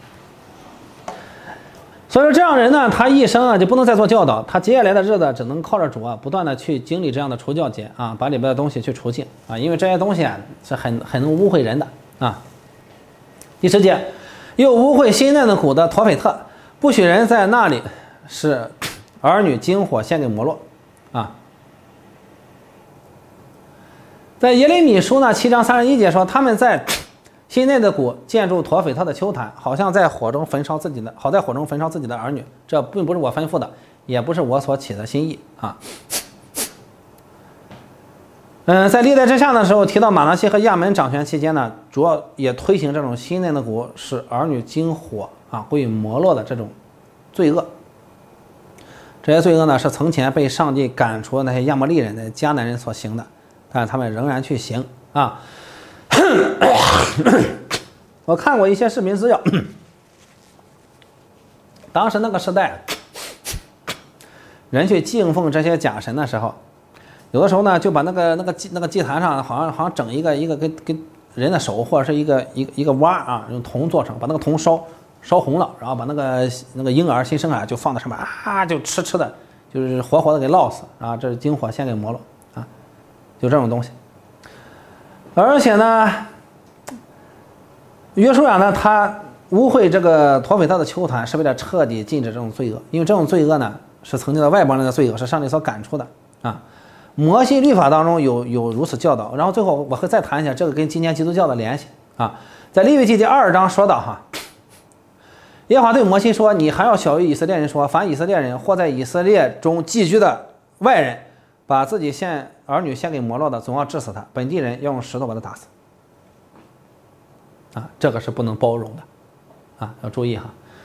所以说这样人呢，他一生啊就不能再做教导，他接下来的日子只能靠着主啊，不断的去经历这样的除酵节啊，把里边的东西去除净啊，因为这些东西啊是很很能污秽人的啊。第十节，又污秽新嫩的谷的陀斐特，不许人在那里使儿女经火献给摩洛啊。在耶利米书呢七章三十一节说，他们在新内的谷建筑陀斐特的丘坛，好像在火中焚烧自己的，好在火中焚烧自己的儿女。这并不是我吩咐的，也不是我所起的心意啊。嗯，在历代之下的时候提到马拿西和亚门掌权期间呢，主要也推行这种新内的谷使儿女经火啊归摩洛的这种罪恶。这些罪恶呢是从前被上帝赶出那些亚摩利人的迦南人所行的，但是他们仍然去行啊。我看过一些视频资料，当时那个时代，人去敬奉这些假神的时候，有的时候呢就把那个那个祭那个祭坛上好像好像整一个一个跟跟人的手或者是一个一个一个蛙啊，用铜做成，把那个铜烧烧红了，然后把那个那个婴儿新生啊就放在上面啊，就吃吃的，就是活活的给烙死啊，这是经火献给摩洛啊，就这种东西。而且呢，约书亚呢，他污秽这个陀斐特的丘坛，是为了彻底禁止这种罪恶，因为这种罪恶呢，是曾经的外邦人的罪恶，是上帝所赶出的啊。摩西律法当中有有如此教导，然后最后我会再谈一下这个跟今天基督教的联系啊。在利未记第二章说到哈，耶和华对摩西说：“你还要晓谕以色列人说，凡以色列人或在以色列中寄居的外人，把自己献儿女献给摩洛的，总要治死他；本地人要用石头把他打死。”啊，这个是不能包容的，啊，要注意哈。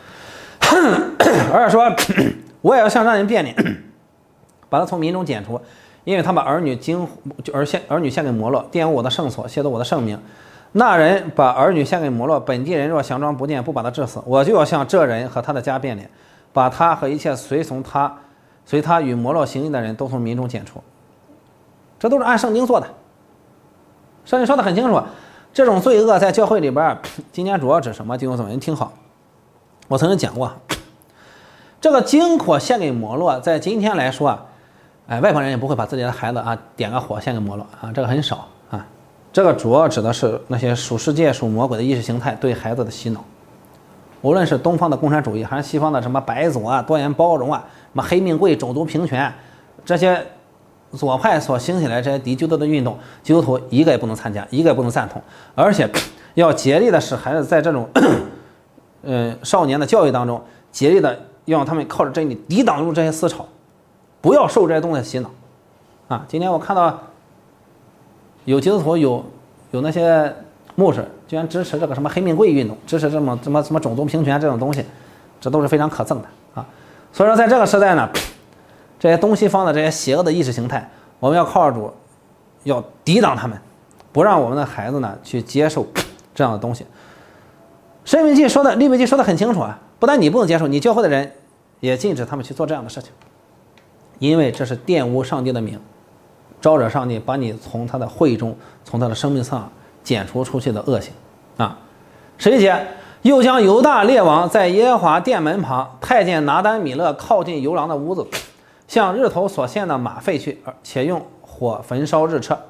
而且说，我也要向让人变脸，把他从民中剪除，因为他把儿女经儿献儿女献给摩洛，玷污我的圣所，亵渎我的圣名。那人把儿女献给摩洛，本地人若佯装不见，不把他治死，我就要向这人和他的家变脸，把他和一切随从他、随他与摩洛行淫的人都从民中剪除。这都是按圣经做的，圣经说的很清楚。这种罪恶在教会里边，今天主要指什么？弟兄姊妹，您听好，我曾经讲过，这个经火献给摩洛，在今天来说啊，哎，外邦人也不会把自己的孩子啊点个火献给摩洛啊，这个很少啊。这个主要指的是那些属世界、属魔鬼的意识形态对孩子的洗脑，无论是东方的共产主义，还是西方的什么白左啊、多元包容啊、什么黑命贵、种族平权，这些左派所兴起来这些敌基督的运动，基督徒一个也不能参加，一个也不能赞同，而且要竭力的使孩子在这种呃少年的教育当中，竭力的要让他们靠着真理抵挡住这些思潮，不要受这些东西洗脑啊！今天我看到有基督徒有有那些牧师居然支持这个什么黑命贵运动，支持这么什么什么种族平权这种东西，这都是非常可憎的啊。所以说，在这个时代呢，这些东西方的这些邪恶的意识形态，我们要靠主，要抵挡他们，不让我们的孩子呢去接受这样的东西。申命记说的，利未记说的很清楚啊，不但你不能接受，你教会的人也禁止他们去做这样的事情，因为这是玷污上帝的名，招惹上帝把你从他的会中，从他的生命上剪除出去的恶行啊。十一节，又将犹大列王在耶和华殿门旁，太监拿单米勒靠近游廊的屋子，向日头所献的马废去，且用火焚烧日彻。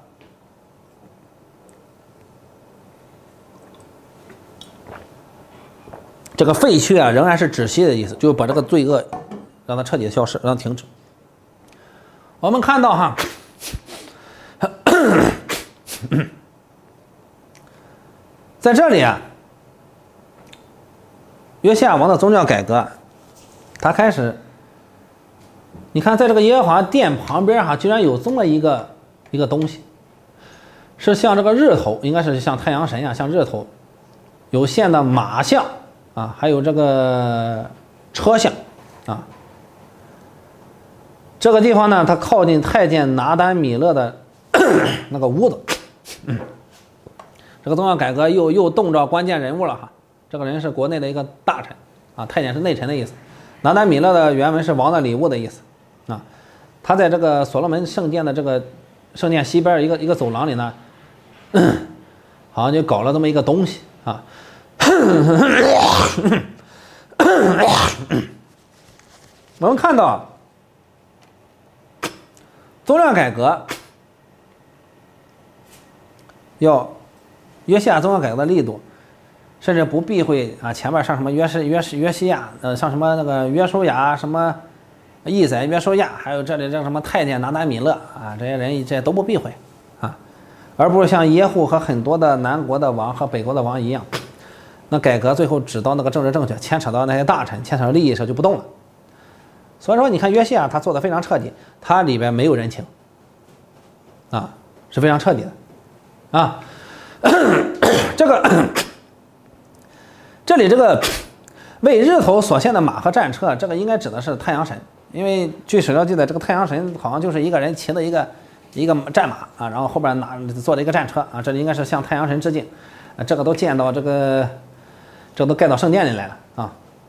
这个废去啊，仍然是止息的意思，就是把这个罪恶让它彻底消失，让它停止。我们看到哈，在这里啊，约西亚王的宗教改革，他开始，你看，在这个耶和华殿旁边哈，居然有这么一个一个东西，是像这个日头，应该是像太阳神一样，像日头，有线的马像啊，还有这个车像啊。这个地方呢，它靠近太监拿单米勒的那个屋子。嗯，这个宗教改革又又动着关键人物了哈。这个人是国内的一个大臣啊，太监是内臣的意思。拿单米勒的原文是王的礼物的意思啊。他在这个所罗门圣殿的这个圣殿西边一个一个走廊里呢，好像就搞了这么一个东西啊。我们看到宗教改革要约西亚宗教改革的力度，甚至不避讳啊前面上什么约是约是约西亚，呃上什么那个约书亚，什么义宰约书亚，还有这里这什么太监拿单米勒啊，这些人这些都不避讳啊，而不是像耶户和很多的南国的王和北国的王一样，那改革最后只到那个政治正确，牵扯到那些大臣，牵扯到利益时就不动了。所以说，你看约西亚他做的非常彻底，他里边没有人情，啊，是非常彻底的，啊，这个这里这个为日头所献的马和战车，这个应该指的是太阳神，因为据史料记载，这个太阳神好像就是一个人骑的一个一个战马啊，然后后边拿坐了一个战车啊，这里应该是向太阳神致敬，啊，这个都建到这个，这个都盖到圣殿里来了啊，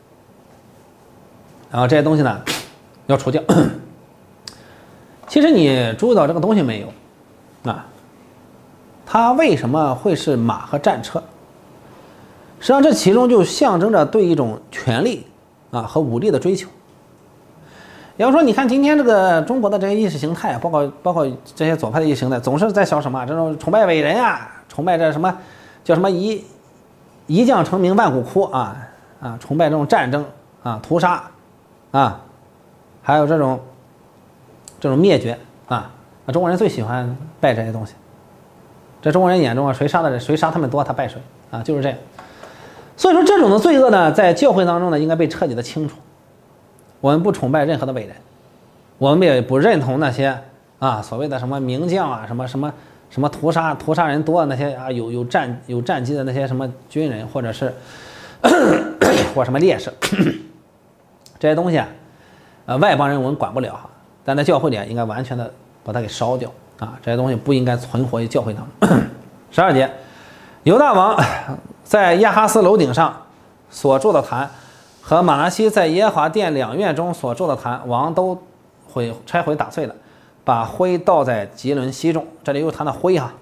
然后这些东西呢要除掉。其实你注意到这个东西没有啊？它为什么会是马和战车？实际上这其中就象征着对一种权力啊和武力的追求。也就是说，你看今天这个中国的这些意识形态，包括包括这些左派的意识形态，总是在想什么？这种崇拜伟人啊，崇拜这什么叫什么一一将成名万骨枯啊啊，崇拜这种战争啊、屠杀啊，还有这种这种灭绝啊，啊，中国人最喜欢拜这些东西。在中国人眼中啊，谁杀的人，谁杀他们多，他拜谁啊，就是这样。所以说，这种的罪恶呢，在教会当中呢，应该被彻底的清除。我们不崇拜任何的伟人，我们也不认同那些啊所谓的什么名将啊，什么什么什么屠杀屠杀人多的那些啊有有战有战绩的那些什么军人，或者是或什么烈士，这些东西啊，呃外邦人我们管不了哈，但在教会里应该完全的把它给烧掉啊，这些东西不应该存活于教会当中。十二节，犹大王在亚哈斯楼顶上所筑的坛，和马拿西在耶和华殿两院中所筑的坛，王都毁拆毁打碎了，把灰倒在吉伦西中。这里又谈到灰哈，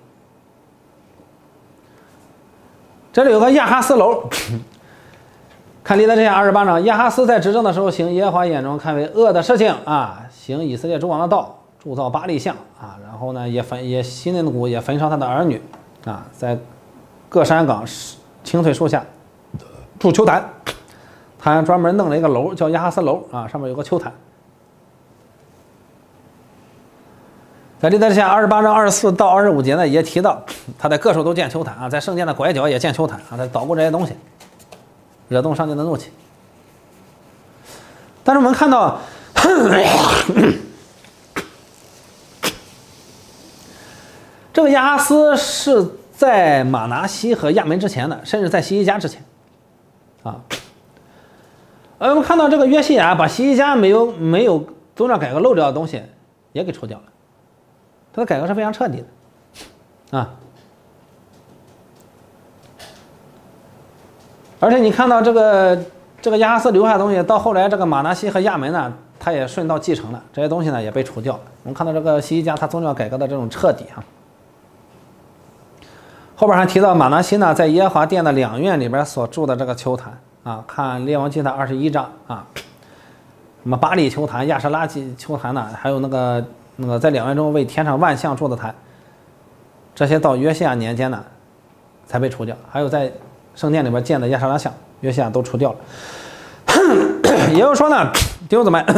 这里有个亚哈斯楼。看历代志下二十八章，亚哈斯在执政的时候，行耶和华眼中看为恶的事情啊，行以色列诸王的道，铸造巴力像啊，然后呢也焚也西嫩谷也焚烧他的儿女啊，在各山岗青翠树下筑丘坛。他专门弄了一个楼叫亚哈斯楼啊，上面有个丘坛。在历代志下二十八章二十四到二十五节呢，也提到他在各处都建丘坛啊，在圣殿的拐角也建丘坛啊，在捣鼓这些东西，惹动上帝的怒气。但是我们看到这个亚哈斯是在马拿西和亚门之前的，甚至在西西家之前，啊，呃，我们看到这个约西亚把西西家没有没有宗教改革漏掉的东西也给除掉了，他的改革是非常彻底的，啊，而且你看到这个这个亚哈斯留下的东西，到后来这个马拿西和亚门呢，他也顺道继承了这些东西呢，也被除掉了。我们看到这个西西家他宗教改革的这种彻底啊。后边还提到马拿西呢，在耶和华殿的两院里边所筑的这个丘坛啊，看列王记的二十一章啊，什么巴利丘坛、亚舍拉丘坛呢，还有那个那个在两院中为天上万象筑的坛，这些到约西亚年间呢才被除掉，还有在圣殿里边建的亚舍拉像，约西亚都除掉了。也就是说呢，弟兄姊妹，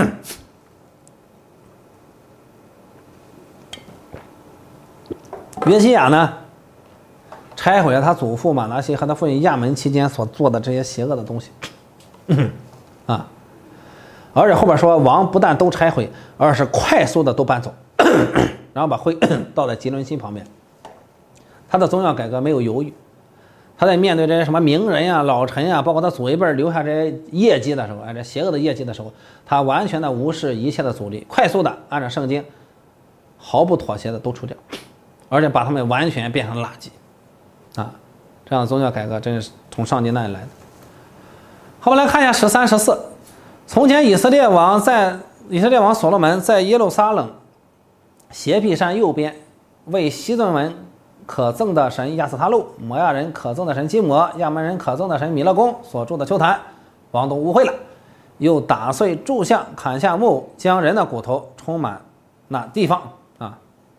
约西亚呢拆毁了他祖父马拿西和他父亲亚门期间所做的这些邪恶的东西，啊，而且后边说王不但都拆毁，而是快速的都搬走，然后把灰倒在吉伦西旁边。他的宗教改革没有犹豫，他在面对这些什么名人呀、老臣呀，包括他祖一辈留下这些业绩的时候，哎，这邪恶的业绩的时候，他完全的无视一切的阻力，快速的按照圣经毫不妥协的都除掉，而且把他们完全变成垃圾。啊，这样的宗教改革真是从上帝那里来的。好，我们来看一下十三、十四。从前以色列王在以色列王所罗门在耶路撒冷斜壁山右边，为西顿人可憎的神亚斯他路、摩亚人可憎的神基摩、亚门人可憎的神米勒公所筑的丘坛，王都污秽了，又打碎柱像，砍下木偶，将人的骨头充满那地方。啊，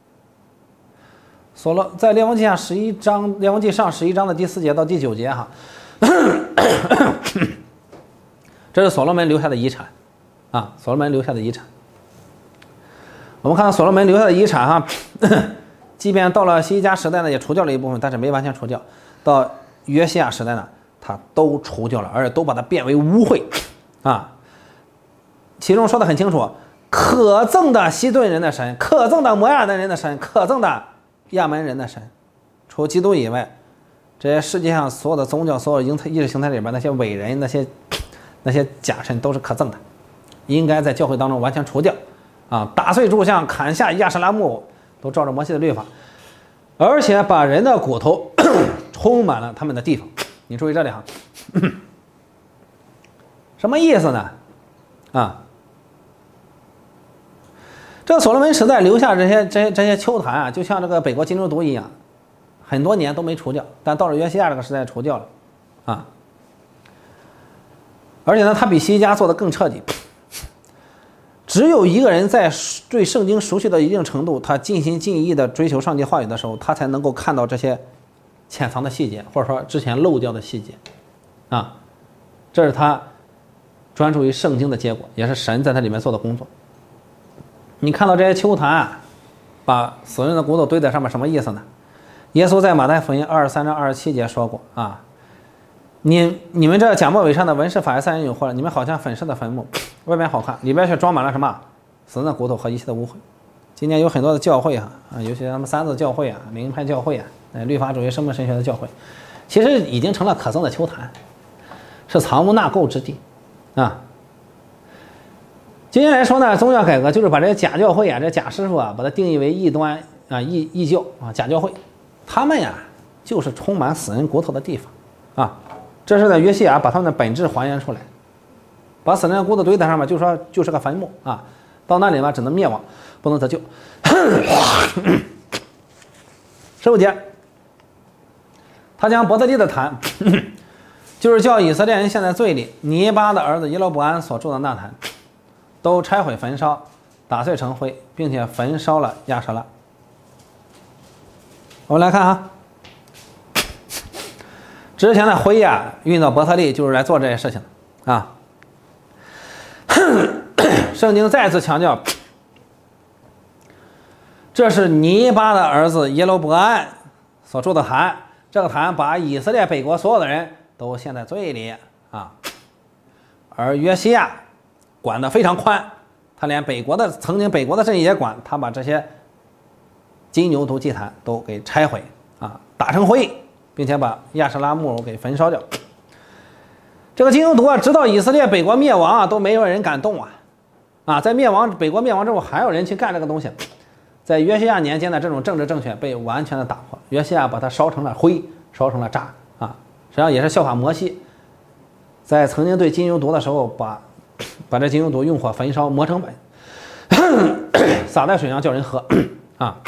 所罗在列王记下十一章，列王记上十一章的第四节到第九节哈，这是所罗门留下的遗产啊，所罗门留下的遗产。我们看到所罗门留下的遗产哈，即便到了西西家时代呢，也除掉了一部分，但是没完全除掉。到约西亚时代呢，他都除掉了，而且都把它变为污秽啊。其中说的很清楚，可憎的西顿人的神，可憎的摩亚人的神，可憎的亚门人的神，除基督以外，这些世界上所有的宗教、所有意识形态里边那些伟人、那些那些假神都是可憎的，应该在教会当中完全除掉啊！打碎柱像，砍下亚舍拉木偶，都照着摩西的律法，而且把人的骨头充满了他们的地方。你注意这里哈，什么意思呢？啊，这个所罗门时代留下这些这些这些丘坛啊，就像这个北国金牛犊一样，很多年都没除掉，但到了约西亚这个时代除掉了，啊，而且呢，他比西西家做的更彻底。只有一个人在对圣经熟悉到一定程度，他尽心尽意的追求上帝话语的时候，他才能够看到这些潜藏的细节，或者说之前漏掉的细节，啊，这是他专注于圣经的结果，也是神在他里面做的工作。你看到这些丘坛啊，把死人的骨头堆在上面，什么意思呢？耶稣在马太福音二十三章二十七节说过啊，你你们这假冒伪善的文士法利赛人有祸了，你们好像粉饰的坟墓，外面好看，里边却装满了什么？死人的骨头和一切的污秽。今天有很多的教会哈啊，尤其他们三字教会啊、灵派教会啊、律法主义、生命神学的教会，其实已经成了可憎的丘坛，是藏污纳垢之地啊。今天来说呢，宗教改革就是把这些假教会啊、这假师傅啊，把它定义为异端啊、异异教啊、假教会，他们呀就是充满死人骨头的地方啊。这是在约西亚把他们的本质还原出来，把死人的骨头堆在上面，就说就是个坟墓啊，到那里嘛只能灭亡，不能得救。十五节，他将伯特利的坛，就是叫以色列人陷在罪里，尼巴的儿子耶罗伯安所住的那坛，都拆毁焚烧，打碎成灰，并且焚烧了亚舍拉。我们来看哈，之前的灰呀运到伯特利就是来做这些事情啊。圣经再次强调，这是尼巴的儿子耶罗伯安所住的坛，这个坛把以色列北国所有的人都陷在罪里啊。而约西亚管得非常宽，他连北国的曾经北国的圣也管，他把这些金牛犊祭坛都给拆毁啊，打成灰，并且把亚什拉木偶给焚烧掉。这个金牛犊啊，直到以色列北国灭亡啊，都没有人敢动啊！啊，在灭亡北国灭亡之后，还有人去干这个东西。在约西亚年间的这种政治正确被完全的打破，约西亚把它烧成了灰，烧成了渣啊！实际上也是效法摩西，在曾经对金牛犊的时候把，把这金牛犊用火焚烧，磨成粉，洒在水上叫人喝啊！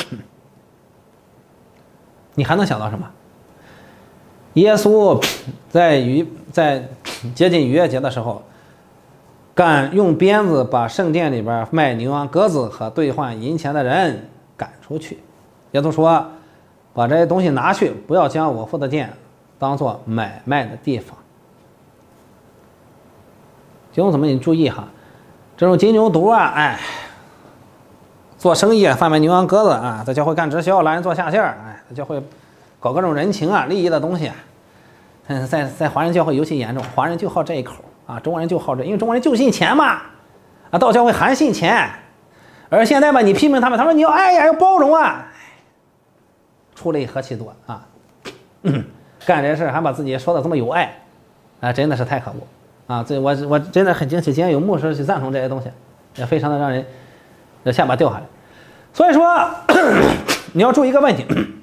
你还能想到什么？耶稣在逾在接近逾越节的时候，敢用鞭子把圣殿里边卖牛羊鸽子和兑换银钱的人赶出去。耶稣说：“把这些东西拿去，不要将我父的殿当做买卖的地方。”弟兄姊妹，你注意哈，这种金牛犊啊，哎，做生意贩卖牛羊鸽子啊，在教会干直销，拉人做下线，哎，在教会搞各种人情啊、利益的东西，嗯，在在华人教会尤其严重，华人就好这一口啊，中国人就好这，因为中国人就信钱嘛，啊，到教会还信钱，而现在吧，你批评他们，他说你要爱呀，要包容啊，出类何其多啊，嗯，干这事还把自己说的这么有爱，啊，真的是太可恶啊！这我我真的很惊奇，竟然有牧师去赞同这些东西，也非常的让人下巴掉下来。所以说，你要注意一个问题。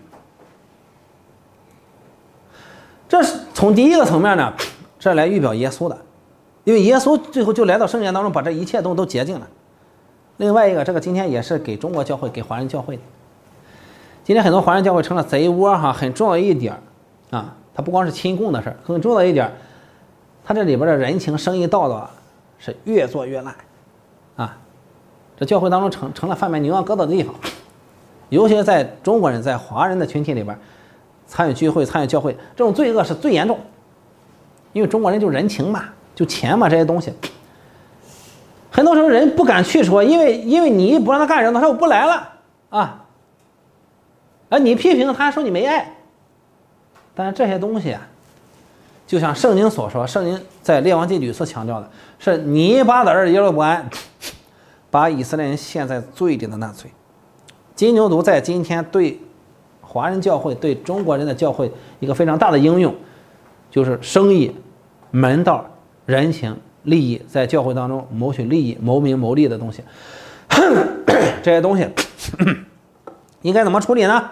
这是从第一个层面呢，这来预表耶稣的，因为耶稣最后就来到圣殿当中，把这一切东西都洁净了。另外一个，这个今天也是给中国教会、给华人教会的。今天很多华人教会成了贼窝哈，很重要一点啊，它不光是亲共的事，很重要的一点，它这里边的人情、生意道道是越做越烂啊。这教会当中成成了贩卖牛羊鸽子的地方，尤其是在中国人在华人的群体里边。参与聚会、参与教会，这种罪恶是最严重，因为中国人就人情嘛，就钱嘛，这些东西，很多时候人不敢去说，因为因为你不让他干什么，他说我不来了啊，而你批评他说你没爱，但是这些东西啊，就像圣经所说，圣经在列王记屡次强调的是尼巴的儿耶罗波安把以色列人陷在罪里的那罪，金牛犊在今天对华人教会对中国人的教会一个非常大的应用，就是生意、门道、人情、利益，在教会当中谋取利益、谋名谋利的东西，这些东西应该怎么处理呢？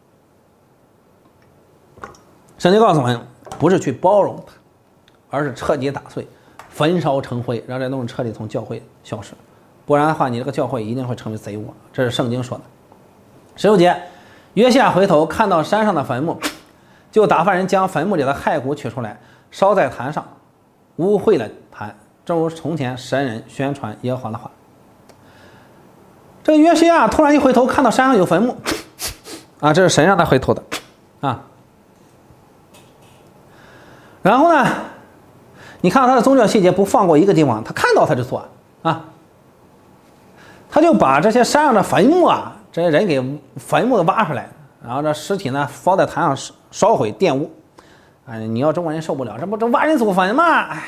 圣经告诉我们，不是去包容它，而是彻底打碎，焚烧成灰，让这东西彻底从教会消失，不然的话，你这个教会一定会成为贼窝。这是圣经说的。十六节。约西亚回头看到山上的坟墓，就打发人将坟墓里的骸骨取出来，烧在坛上，污秽了坛，正如从前神人宣传耶和华的话。这个约西亚突然一回头，看到山上有坟墓，啊，这是神让他回头的，啊。然后呢，你看到他的宗教细节不放过一个地方，他看到他就做啊，他就把这些山上的坟墓啊。这些人给坟墓给挖出来，然后这尸体呢放在坛上烧毁玷污，哎，你要中国人受不了，这不这挖人祖坟吗？哎，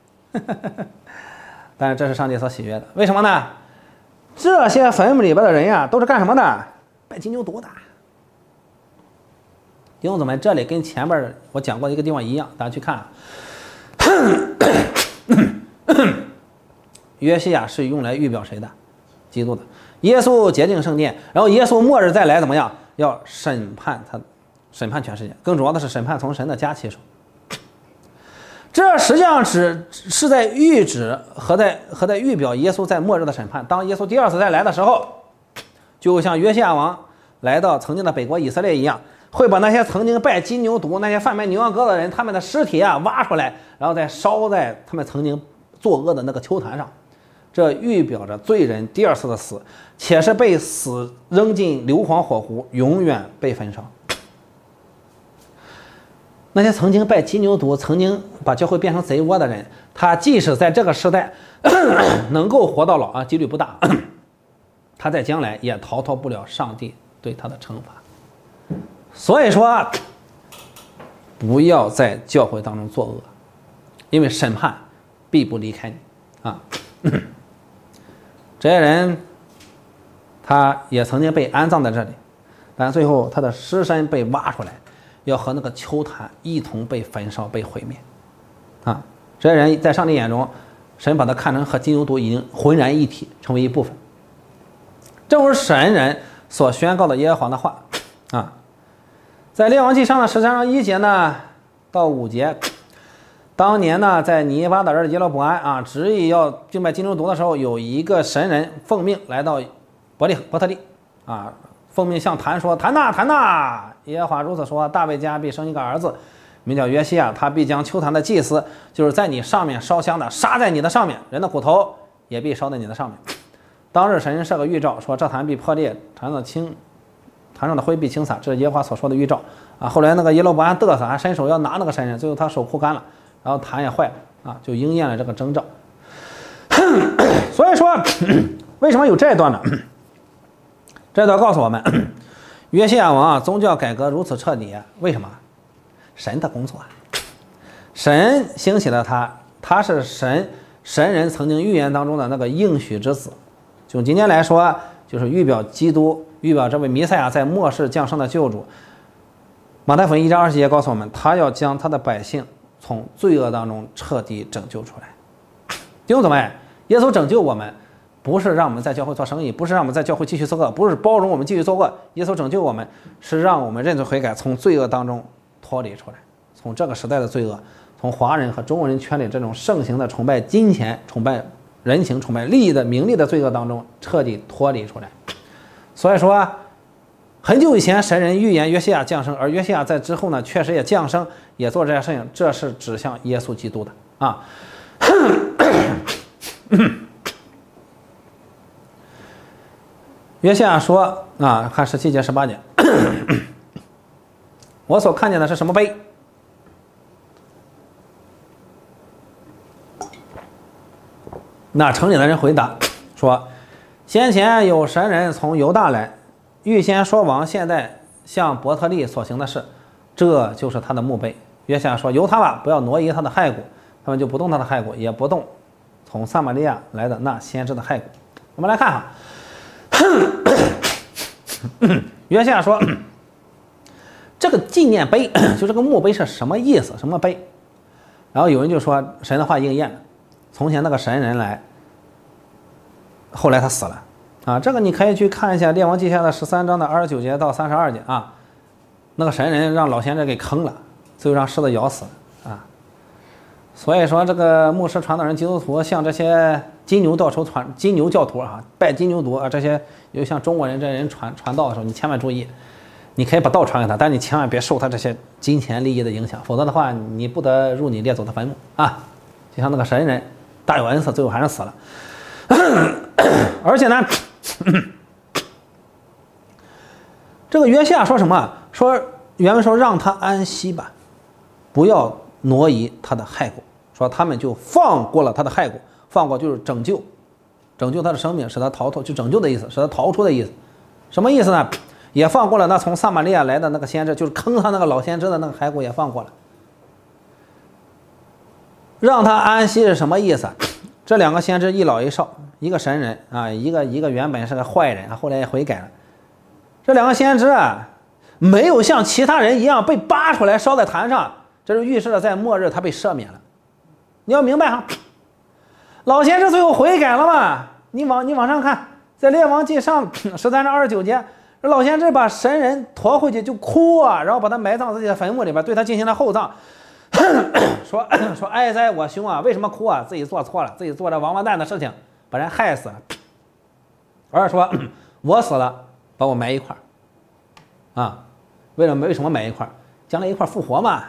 但是这是上帝所喜悦的，为什么呢？这些坟墓里边的人呀，都是干什么的？拜金牛犊的。弟兄姊妹，这里跟前边我讲过的一个地方一样，大家去看。约西亚是用来预表谁的？基督的。耶稣洁净圣殿，然后耶稣末日再来怎么样？要审判他，审判全世界，更主要的是审判从神的家起手。这实际上只是在预指和在和在预表耶稣在末日的审判。当耶稣第二次再来的时候，就像约西亚王来到曾经的北国以色列一样，会把那些曾经拜金牛犊、那些贩卖牛羊鸽的人他们的尸体啊挖出来，然后再烧在他们曾经作恶的那个丘坛上。这预表着罪人第二次的死，且是被死扔进硫磺火湖，永远被焚烧。那些曾经拜金牛犊、曾经把教会变成贼窝的人，他即使在这个时代能够活到老啊，几率不大，他在将来也逃脱不了上帝对他的惩罚。所以说，不要在教会当中作恶，因为审判必不离开你啊。这些人，他也曾经被安葬在这里， 但最后他的尸身被挖出来，要和那个丘坛一同被焚烧、被毁灭。啊，这些人在上帝眼中，神把他看成和金牛犊已经浑然一体，成为一部分。正如神人所宣告的耶和华的话啊，在列王记上的十三章一节呢到五节，当年呢在尼巴的儿子耶罗伯安啊执意要敬拜金牛犊的时候，有一个神人奉命来到伯利伯特利啊，奉命向坛说：“坛呐坛呐，耶和华如此说，大卫家必生一个儿子，名叫约西亚，他必将丘坛的祭司，就是在你上面烧香的，杀在你的上面，人的骨头也必烧在你的上面。当日神设个预兆，说这坛必破裂，坛上的清坛上的灰必清洒，这是耶和华所说的预兆啊。后来那个耶罗伯安嘚瑟，还伸手要拿那个神人，最后他手枯干了，然后坛也坏了啊，就应验了这个征兆。所以说，为什么有这一段呢？这段告诉我们，约西亚王啊，宗教改革如此彻底，为什么？神的工作，神兴起了他，他是神神人曾经预言当中的那个应许之子。就今天来说，就是预表基督，预表这位弥赛亚在末世降生的救主。马太福音一章二十节告诉我们，他要将他的百姓从罪恶当中彻底拯救出来。弟兄姊妹，耶稣拯救我们，不是让我们在教会做生意，不是让我们在教会继续作恶，不是包容我们继续作恶。耶稣拯救我们，是让我们认罪悔改，从罪恶当中脱离出来，从这个时代的罪恶，从华人和中国人圈里这种盛行的崇拜金钱、崇拜人情、崇拜利益的名利的罪恶当中彻底脱离出来。所以说，很久以前神人预言约西亚降生，而约西亚在之后呢，确实也降生，也做这些事情，这是指向耶稣基督的啊。约西亚说啊，看十七节、十八节，我所看见的是什么碑？那城里的人回答说：“先前有神人从犹大来，预先说王现在向伯特利所行的事，这就是他的墓碑。”约西亚说：“由他吧，不要挪移他的骸骨。”他们就不动他的骸骨，也不动从撒玛利亚来的那先知的骸骨。我们来看哈，约西亚说，这个纪念碑就这个墓碑是什么意思？什么碑？然后有人就说神的话应验了，从前那个神人来，后来他死了啊。这个你可以去看一下《列王记下》的十三章的二十九节到三十二节啊。那个神人让老先知给坑了，最后让狮子咬死了啊。所以说，这个牧师传道人基督徒像这些金牛教徒传金牛教徒啊，拜金牛犊啊，这些又像中国人这人传传道的时候，你千万注意，你可以把道传给他，但你千万别受他这些金钱利益的影响，否则的话，你不得入你列祖的坟墓啊。就像那个神人大有恩赐，最后还是死了。而且呢，这个约西亚说什么？说原文说让他安息吧，不要挪移他的骸骨，说他们就放过了他的骸骨，放过就是拯救，拯救他的生命，使他逃脱，就拯救的意思，使他逃出的意思。什么意思呢？也放过了那从撒玛利亚来的那个先知，就是坑他那个老先知的那个骸骨也放过了。让他安息是什么意思？这两个先知一老一少，一个神人啊，一个一个原本是个坏人，后来也悔改了。这两个先知啊，没有像其他人一样被扒出来烧在坛上，这是预示着在末日他被赦免了。你要明白哈，老先知最后悔改了嘛？你往你往上看，在列王记上十三章二十九节，这老先知把神人驮回去就哭啊，然后把他埋葬自己的坟墓里边，对他进行了厚葬。说说哀哉我兄啊，为什么哭啊？自己做错了，自己做这王八蛋的事情，把人害死了。而是说我死了，把我埋一块儿啊？为什么为什么埋一块儿？将来一块儿复活嘛。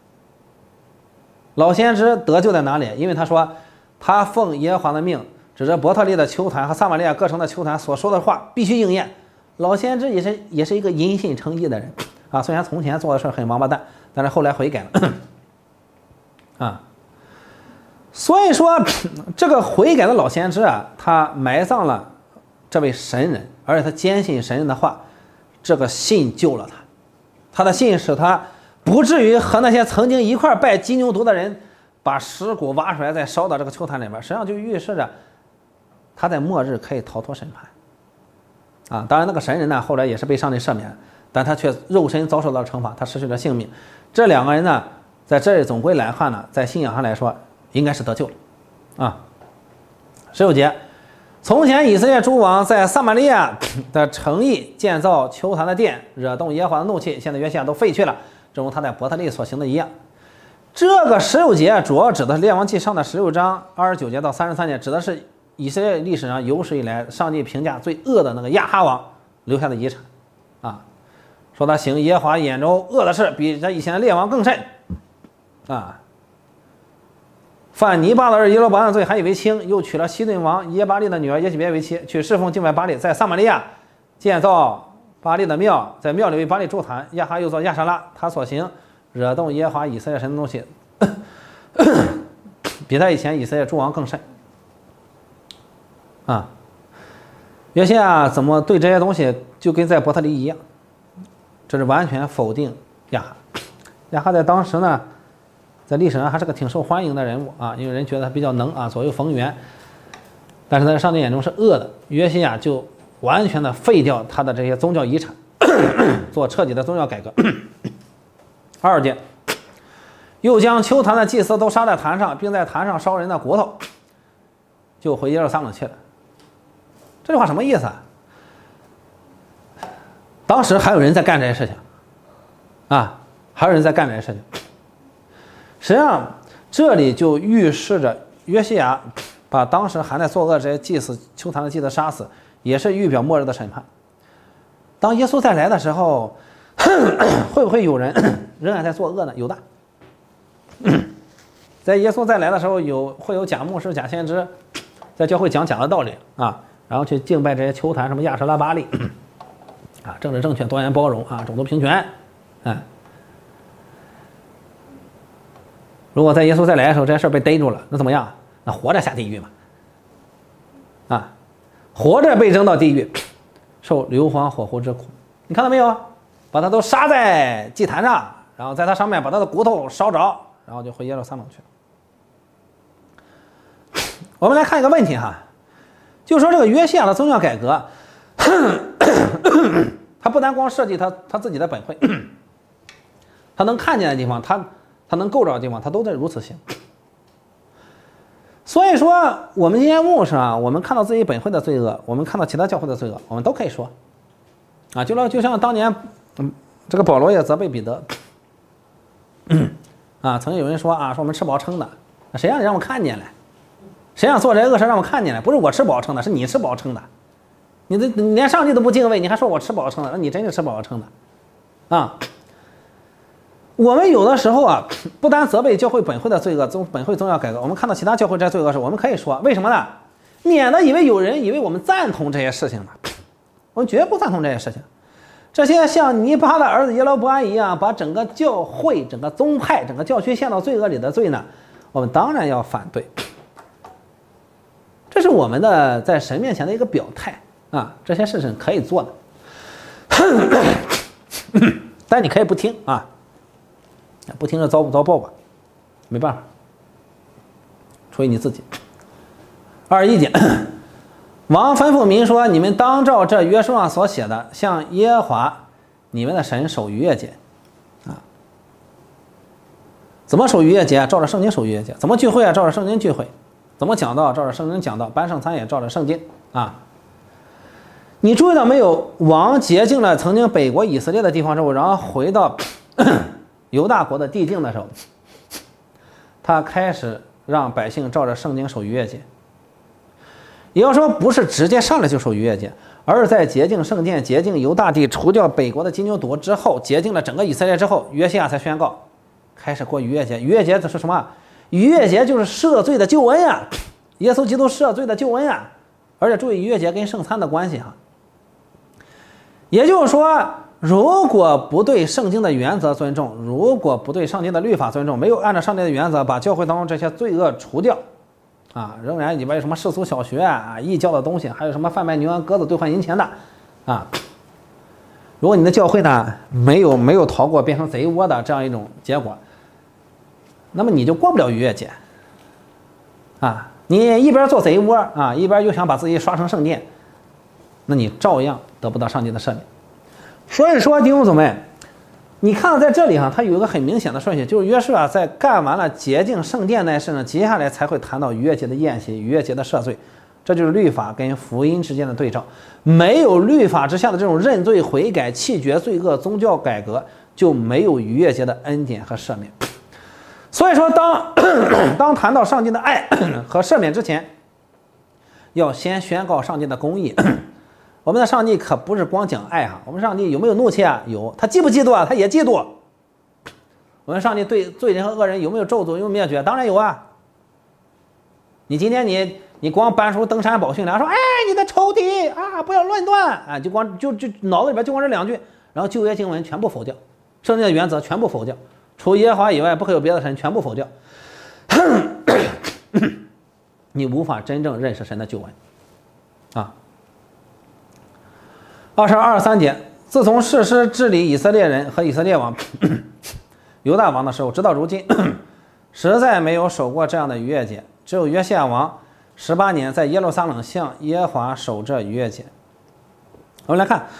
老先知得救在哪里？因为他说他奉耶和华的命，指着伯特利的丘坛和撒玛利亚各城的丘坛所说的话必须应验。老先知也是也是一个因信称义的人啊，虽然从前做的事很王八蛋，但是后来悔改了。啊，所以说这个悔改的老先知啊，他埋葬了这位神人，而且他坚信神人的话，这个信救了他，他的信使他不至于和那些曾经一块拜金牛犊的人把尸骨挖出来再烧到这个丘坛里边，实际上就预示着他在末日可以逃脱审判。 啊。当然，那个神人呢，后来也是被上帝赦免，但他却肉身遭受到了惩罚，他失去了性命。这两个人呢，在这里总归来看呢，在信仰上来说，应该是得救了啊。十六节，从前以色列诸王在撒玛利亚的城邑建造丘坛的殿，惹动耶和华的怒气，现在约西亚都废去了，正如他在伯特利所行的一样。这个十六节主要指的是列王记上的十六章二十九节到三十三节，指的是以色列历史上有史以来上帝评价最恶的那个亚哈王留下的遗产啊，说他行耶和华眼中恶的事，比他以前的列王更甚啊。犯尼巴的儿耶罗波安的罪还以为轻，又娶了西顿王耶巴利的女儿耶洗别为妻，去侍奉敬拜巴利，在撒玛利亚建造巴利的庙，在庙里为巴利筑坛。亚哈又造亚沙拉，他所行惹动耶和华以色列神的东西，比他以前以色列诸王更甚啊。约西亚怎么对这些东西就跟在伯特利一样，这是完全否定亚哈。亚哈在当时呢，在历史上还是个挺受欢迎的人物啊，因为人觉得他比较能啊，左右逢源。但是在上帝眼中是恶的，约西亚就完全的废掉他的这些宗教遗产，做彻底的宗教改革。二节，又将丘坛的祭司都杀在坛上，并在坛上烧人的骨头，就回耶路撒冷去了。这句话什么意思啊？当时还有人在干这些事情啊，还有人在干这些事情。实际上，这里就预示着约西亚把当时还在作恶这些祭司、丘坛的祭司杀死，也是预表末日的审判。当耶稣再来的时候，会不会有人仍然在作恶呢？有的。在耶稣再来的时候，有会有假牧师、假先知在教会讲假的道理啊，然后去敬拜这些丘坛，什么亚舍拉、巴利啊，政治正确、多元包容啊，种族平权，嗯。如果在耶稣再来的时候，这些事儿被逮住了，那怎么样？那活着下地狱嘛？啊，活着被扔到地狱，受硫磺火湖之苦。你看到没有？把他都杀在祭坛上，然后在他上面把他的骨头烧着，然后就回耶路撒冷去了。我们来看一个问题哈，就是说这个约西亚的宗教改革，他不单光设计他他自己的本会，他能看见的地方，他他能够着的地方，他都在如此行。所以说，我们今天牧师啊，我们看到自己本会的罪恶，我们看到其他教会的罪恶，我们都可以说，啊，就像就像当年，嗯，这个保罗也责备彼得，啊，曾经有人说啊，说我们吃饱撑的，谁让你让我看见了？谁让做这些恶事让我看见了？不是我吃饱撑的，是你吃饱撑的。你的你连上帝都不敬畏，你还说我吃饱撑的？那你真是吃饱撑的，啊！我们有的时候啊，不单责备教会本会的罪恶，宗本会宗教改革，我们看到其他教会这些罪恶时，我们可以说为什么呢？免得以为有人以为我们赞同这些事情呢，我们绝不赞同这些事情。这些像尼巴的儿子耶罗波安一样，把整个教会、整个宗派、整个教区陷到罪恶里的罪呢，我们当然要反对。这是我们的在神面前的一个表态啊，这些事情可以做的，但你可以不听啊。不听着遭不遭报吧，没办法，除非你自己。二十一节，王吩咐民说：“你们当照这约书上所写的，向耶和华你们的神守逾越节。”啊，怎么守逾越节？照着圣经守逾越节。怎么聚会啊？照着圣经聚会。怎么讲道？照着圣经讲道。颁圣餐也照着圣经啊。你注意到没有？王洁净了曾经北国以色列的地方之后，然后回到犹大国的地境的时候，他开始让百姓照着圣经守逾越节。也要说不是直接上来就守逾越节，而是在洁净圣殿、洁净犹大地、除掉北国的金牛犊之后，洁净了整个以色列之后，约西亚才宣告开始过逾越节。逾越节这是什么？逾越节就是赦罪的救恩啊，耶稣基督赦罪的救恩啊。而且注意逾越节跟圣餐的关系哈，也就是说，如果不对圣经的原则尊重，如果不对上帝的律法尊重，没有按照上帝的原则把教会当中这些罪恶除掉，啊，仍然里边有什么世俗小学啊、异教的东西，还有什么贩卖牛羊鸽子兑换银钱的，啊，如果你的教会呢没有没有逃过变成贼窝的这样一种结果，那么你就过不了逾越节，啊，你一边做贼窝啊，一边又想把自己刷成圣殿，那你照样得不到上帝的赦免。所以说，弟兄姊妹，你看到在这里哈，它有一个很明显的顺序，就是约书亚在干完了洁净圣殿那事呢，接下来才会谈到逾越节的宴席、逾越节的赦罪。这就是律法跟福音之间的对照。没有律法之下的这种认罪悔改、弃绝罪恶、宗教改革，就没有逾越节的恩典和赦免。所以说当当谈到上帝的爱和赦免之前，要先宣告上帝的公义。我们的上帝可不是光讲爱哈，我们上帝有没有怒气啊？有。他嫉不嫉妒啊？他也嫉妒。我们上帝对罪人和恶人有没有咒诅、有没有灭绝？当然有啊。你今天你你光搬出登山宝训来说，哎，你的仇敌啊，不要论断啊，就光就就脑子里边就光这两句，然后旧约经文全部否掉，圣经的原则全部否掉，除耶和华以外不可有别的神，全部否掉。你无法真正认识神的救恩啊。二十二三节，自从士师治理以色列人和以色列王犹大王的时候，直到如今，实在没有守过这样的逾越节，只有约西亚王十八年在耶路撒冷向耶和华守这逾越节。我们来看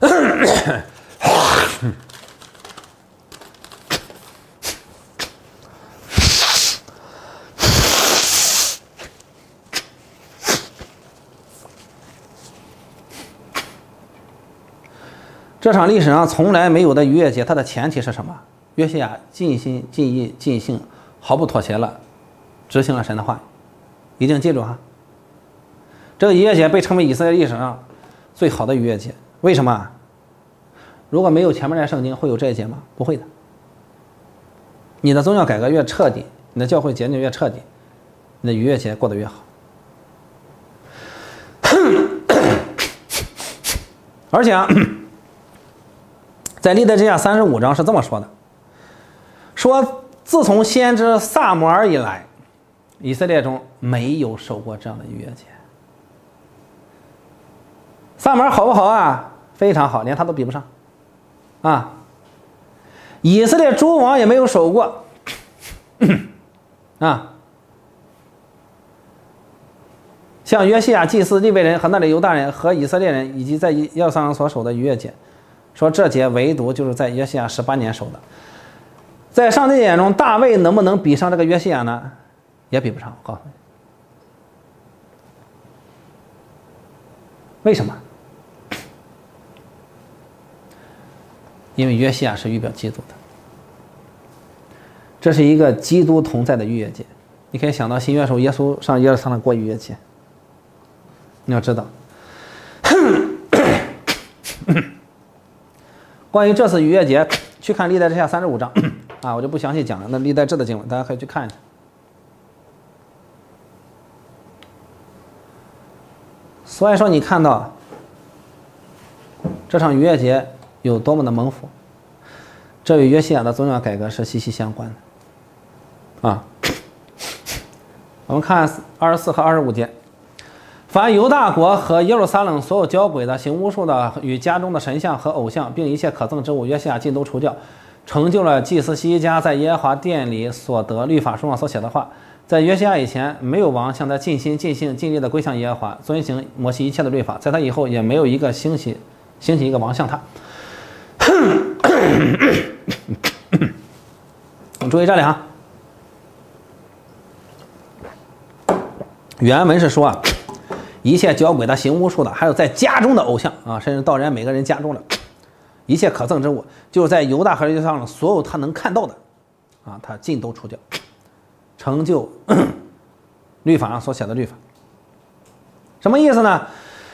这场历史上从来没有的逾越节，它的前提是什么？约西亚尽心尽意尽性，毫不妥协了，执行了神的话语。一定记住哈，这个逾越节被称为以色列历史上最好的逾越节。为什么？如果没有前面的圣经，会有这一节吗？不会的。你的宗教改革越彻底，你的教会洁净越彻底，你的逾越节过得越好。而且啊，在历代志下三十五章是这么说的，说自从先知撒母耳以来，以色列中没有守过这样的逾越节。撒母耳好不好啊？非常好，连他都比不上啊。以色列诸王也没有守过啊。像约西亚祭司、利未人和那里犹大人和以色列人以及在耶路撒冷所守的逾越节，说这节唯独就是在约西亚十八年守的。在上帝眼中，大卫能不能比上这个约西亚呢？也比不上。我告诉你，为什么？因为约西亚是预表基督的，这是一个基督同在的逾越节。你可以想到新约时候耶稣上耶路撒冷过逾越节，你要知道。关于这次逾越节，去看历代志下三十五章啊，我就不详细讲了。那历代志的经文大家可以去看一下。所以说，你看到这场逾越节有多么的蒙福，这与约西亚的宗教改革是息息相关的啊。我们看二十四和二十五节，凡犹大国和耶路撒冷所有交鬼的、行巫术的、与家中的神像和偶像，并一切可憎之物，约西亚尽都除掉，成就了祭司希西家在耶和华殿里所得律法书上所写的话。在约西亚以前，没有王向他尽心尽性尽力的归向耶和华，遵行摩西一切的律法。在他以后，也没有一个兴起兴起一个王像他。注意这里哈，原文是说啊，一切交鬼的、行巫术的，还有在家中的偶像啊，甚至到人每个人家中的一切可憎之物，就是在犹大和耶路撒冷所有他能看到的啊，他尽都除掉。成就律法上所写的律法，什么意思呢？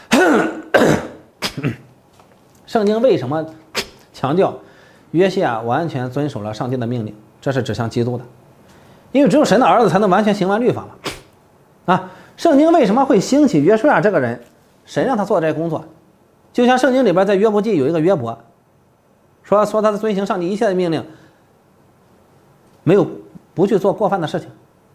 圣经为什么强调约西亚完全遵守了上帝的命令？这是指向基督的，因为只有神的儿子才能完全行完律法嘛。啊，圣经为什么会兴起约书亚这个人？神让他做这些工作，就像圣经里边在约伯记有一个约伯，说说他遵行上帝一切的命令，没有不去做过犯的事情。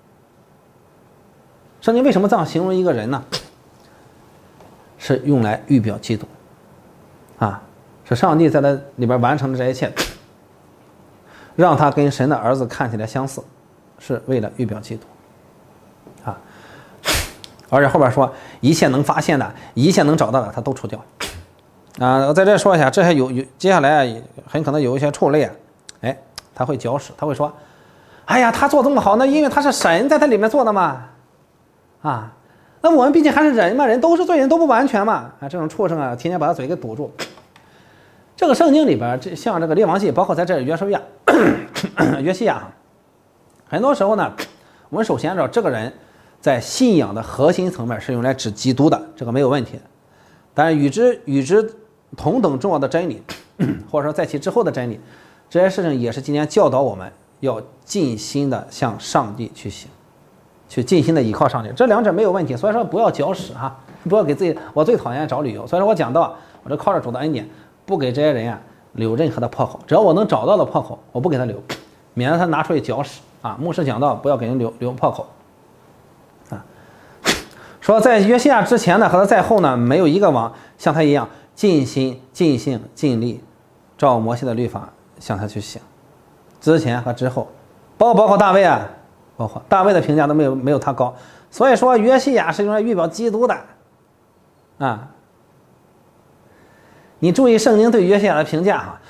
圣经为什么这样形容一个人呢？是用来预表基督啊，是上帝在他里边完成的这一切，让他跟神的儿子看起来相似，是为了预表基督啊。而且后边说一切能发现的、一切能找到的，他都除掉啊，我在这说一下，这还有有接下来啊，很可能有一些畜类啊，哎，他会搅屎，他会说，哎呀，他做这么好，那因为他是神在他里面做的嘛，啊，那我们毕竟还是人嘛，人都是罪人，都不完全嘛，啊，这种畜生啊，天天把他嘴给堵住。这个圣经里边，这像这个列王记，包括在这约书亚、约西亚，很多时候呢，我们首先知道这个人在信仰的核心层面是用来指基督的，这个没有问题。但是与之与之同等重要的真理，或者说在其之后的真理，这些事情也是今天教导我们要尽心的向上帝去行，去尽心的依靠上帝，这两者没有问题。所以说不要搅屎哈，不要给自己，我最讨厌找理由。所以说我讲到，我这靠着主的恩典，不给这些人啊留任何的破口，只要我能找到的破口，我不给他留，免得他拿出去搅屎啊。牧师讲到不要给人留留破口啊。说在约西亚之前呢和他在后呢，没有一个王像他一样尽心尽性尽力照摩西的律法向他去行，之前和之后，包包括大卫啊，包括大卫的评价都没有没有他高。所以说约西亚是用来预表基督的啊。你注意圣经对约西亚的评价哈，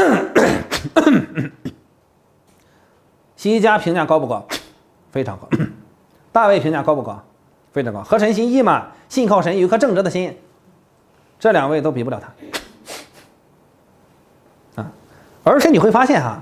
西家评价高不高？非常高。大卫评价高不高？非常高。合神心意嘛，信靠神，有一颗正直的心，这两位都比不了他啊。而且你会发现哈，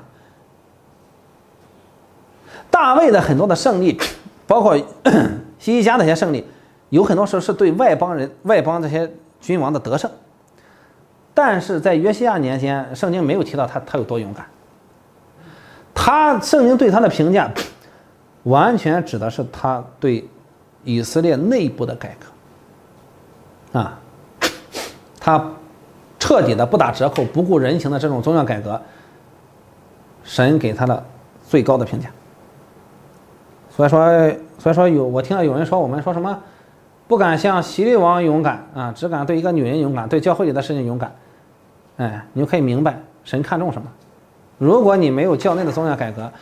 大卫的很多的胜利，包括西家的一些胜利，有很多时候是对外邦人、外邦这些君王的得胜。但是在约西亚年间，圣经没有提到他他有多勇敢。他圣经对他的评价，完全指的是他对以色列内部的改革，啊，他彻底的不打折扣、不顾人情的这种宗教改革，神给他的最高的评价。所以说，所以说有我听到有人说我们说什么，不敢像希律王勇敢啊，只敢对一个女人勇敢，对教会里的事情勇敢。哎，你就可以明白神看重什么。如果你没有教内的宗教改革，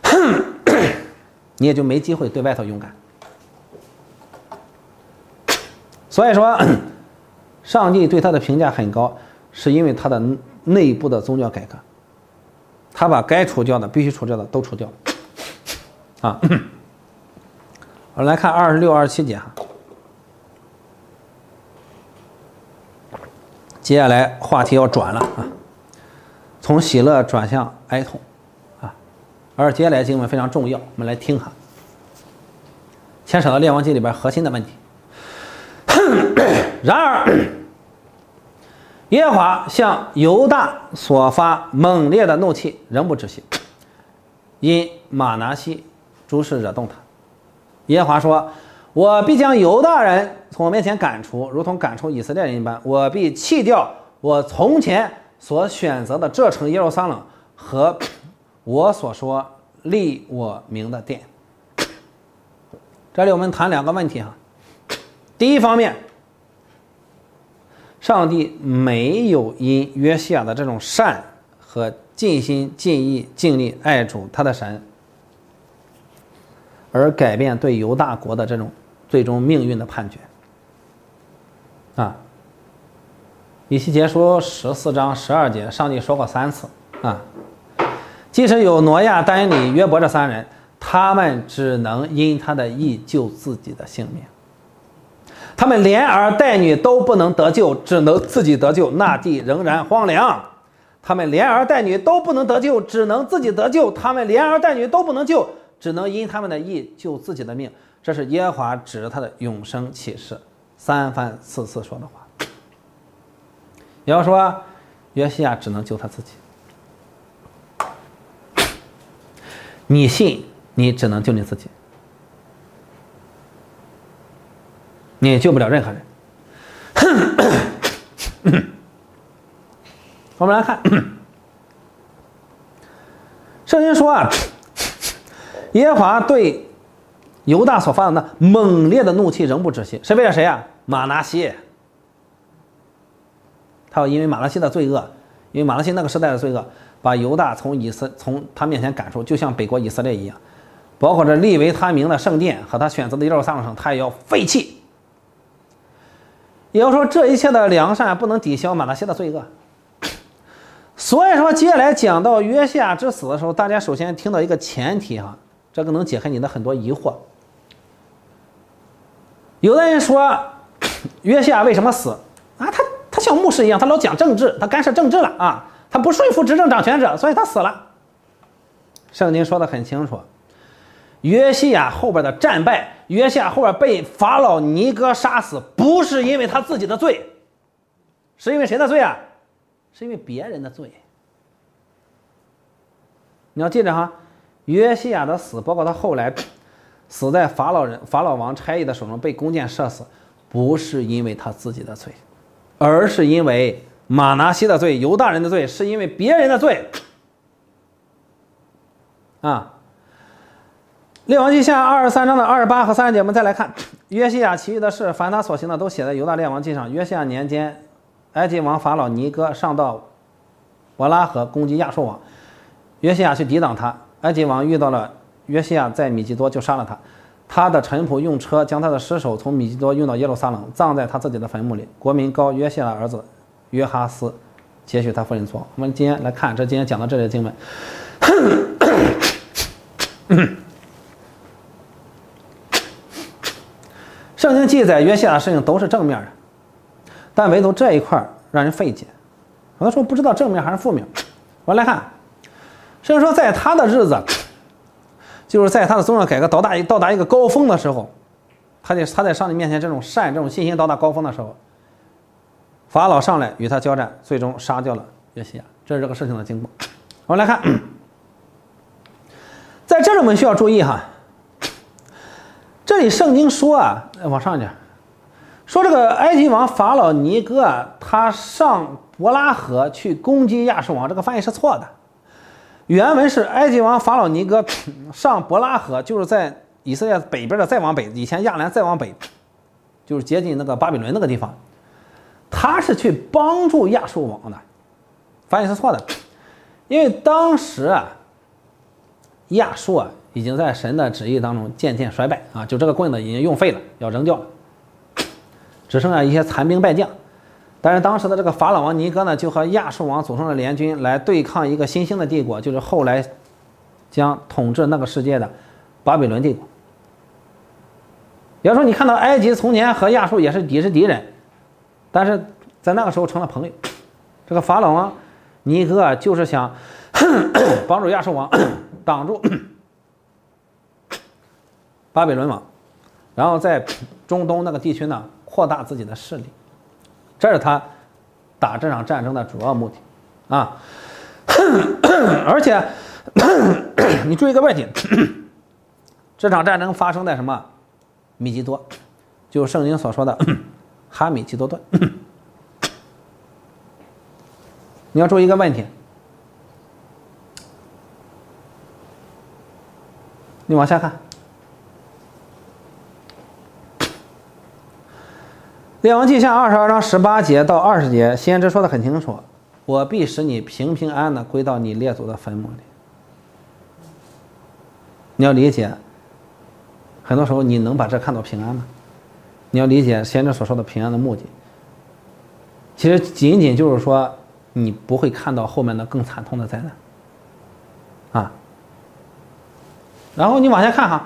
你也就没机会对外头勇敢。所以说，上帝对他的评价很高，是因为他的内部的宗教改革，他把该除掉的、必须除掉的都除掉了。啊，我来看二十六、二十七节哈。接下来话题要转了啊，从喜乐转向哀痛啊，而接下来经文非常重要，我们来听哈，牵扯到列王记里边核心的问题。然而，耶和华向犹大所发猛烈的怒气仍不止息，因马拿西诸事惹动他。耶和华说：“我必将犹大人从我面前赶出，如同赶出以色列人一般。我必弃掉我从前所选择的这城耶路撒冷和我所说立我名的殿。”这里我们谈两个问题哈。第一方面，上帝没有因约西亚的这种善和尽心尽意尽力爱主他的神，而改变对犹大国的这种最终命运的判决啊。以西结书十四章十二节，上帝说过三次啊，即使有挪亚、但以理、约伯这三人，他们只能因他的义救自己的性命，他们连儿带女都不能得救，只能自己得救，那地仍然荒凉。他们连儿带女都不能得救，只能自己得救，他们连儿带女都不能救，只能因他们的义救自己的命。这是耶和华指着他的永生启示三番四次说的话。也要说约西亚只能救他自己，你信你只能救你自己，你也救不了任何人。我们来看圣经说啊，耶和华对犹大所发的那猛烈的怒气仍不止息，是为了谁啊？马拿西。他因为马拿西的罪恶，因为马拿西那个时代的罪恶，把犹大从以色从他面前赶出，就像北国以色列一样，包括这立为他名的圣殿和他选择的耶路撒冷城，他也要废弃。 也就是说，这一切的良善不能抵消马拿西的罪恶。所以说，接下来讲到约西亚之死的时候，大家首先听到一个前提哈，这个能解开你的很多疑惑。有的人说，约西亚为什么死啊？他他像牧师一样，他老讲政治，他干涉政治了啊，他不顺服执政掌权者，所以他死了。圣经说的很清楚，约西亚后边的战败，约西亚后边被法老尼哥杀死，不是因为他自己的罪，是因为谁的罪啊？是因为别人的罪。你要记着哈，约西亚的死，包括他后来死在法老人法老王差役的手中被弓箭射死，不是因为他自己的罪，而是因为马拿西的罪、犹大人的罪，是因为别人的罪。啊，列王记下二十三章的二十八和三十节，我们再来看约西亚其余的事，凡他所行的都写在犹大列王记上。约西亚年间，埃及王法老尼哥上到伯拉河攻击亚述王，约西亚去抵挡他，埃及王遇到了约西亚在米基多，就杀了他。他的臣仆用车将他的尸首从米基多运到耶路撒冷，葬在他自己的坟墓里。国民高约西亚的儿子约哈斯接续他夫人做。我们今天来看这今天讲到这里的经文。圣经记载约西亚的事情都是正面的，但唯独这一块让人费解，很多时候不知道正面还是负面。我来看，圣经说在他的日子，就是在他的宗教改革到达到达一个高峰的时候，他在他在上帝面前这种善这种信心到达高峰的时候，法老上来与他交战，最终杀掉了约西亚。这是这个事情的经过。我们来看，在这里我们需要注意哈，这里圣经说啊，往上一点，说这个埃及王法老尼哥啊，他上伯拉河去攻击亚述王，这个翻译是错的。原文是埃及王法老尼哥上伯拉河，就是在以色列北边的再往北，以前亚兰再往北，就是接近那个巴比伦那个地方，他是去帮助亚述王的，翻译是错的。因为当时啊，亚述啊已经在神的旨意当中渐渐衰败啊，就这个棍子已经用废了，要扔掉了，只剩下一些残兵败将。但是当时的这个法老王尼哥呢，就和亚述王组成了联军来对抗一个新兴的帝国，就是后来将统治那个世界的巴比伦帝国。比方说，你看到埃及从前和亚述也是敌是敌人，但是在那个时候成了朋友。这个法老王尼哥啊，就是想帮助亚述王挡住巴比伦王，然后在中东那个地区呢扩大自己的势力，这是他打这场战争的主要目的啊。而且你注意一个问题，这场战争发生在什么？米基多，就是圣经所说的哈米基多顿。你要注意一个问题，你往下看，列王记下二十二章十八节到二十节，先知说的很清楚，我必使你平平安安的归到你列祖的坟墓里。你要理解，很多时候你能把这看到平安吗？你要理解先知所说的平安的目的，其实仅仅就是说你不会看到后面的更惨痛的灾难啊。然后你往下看哈，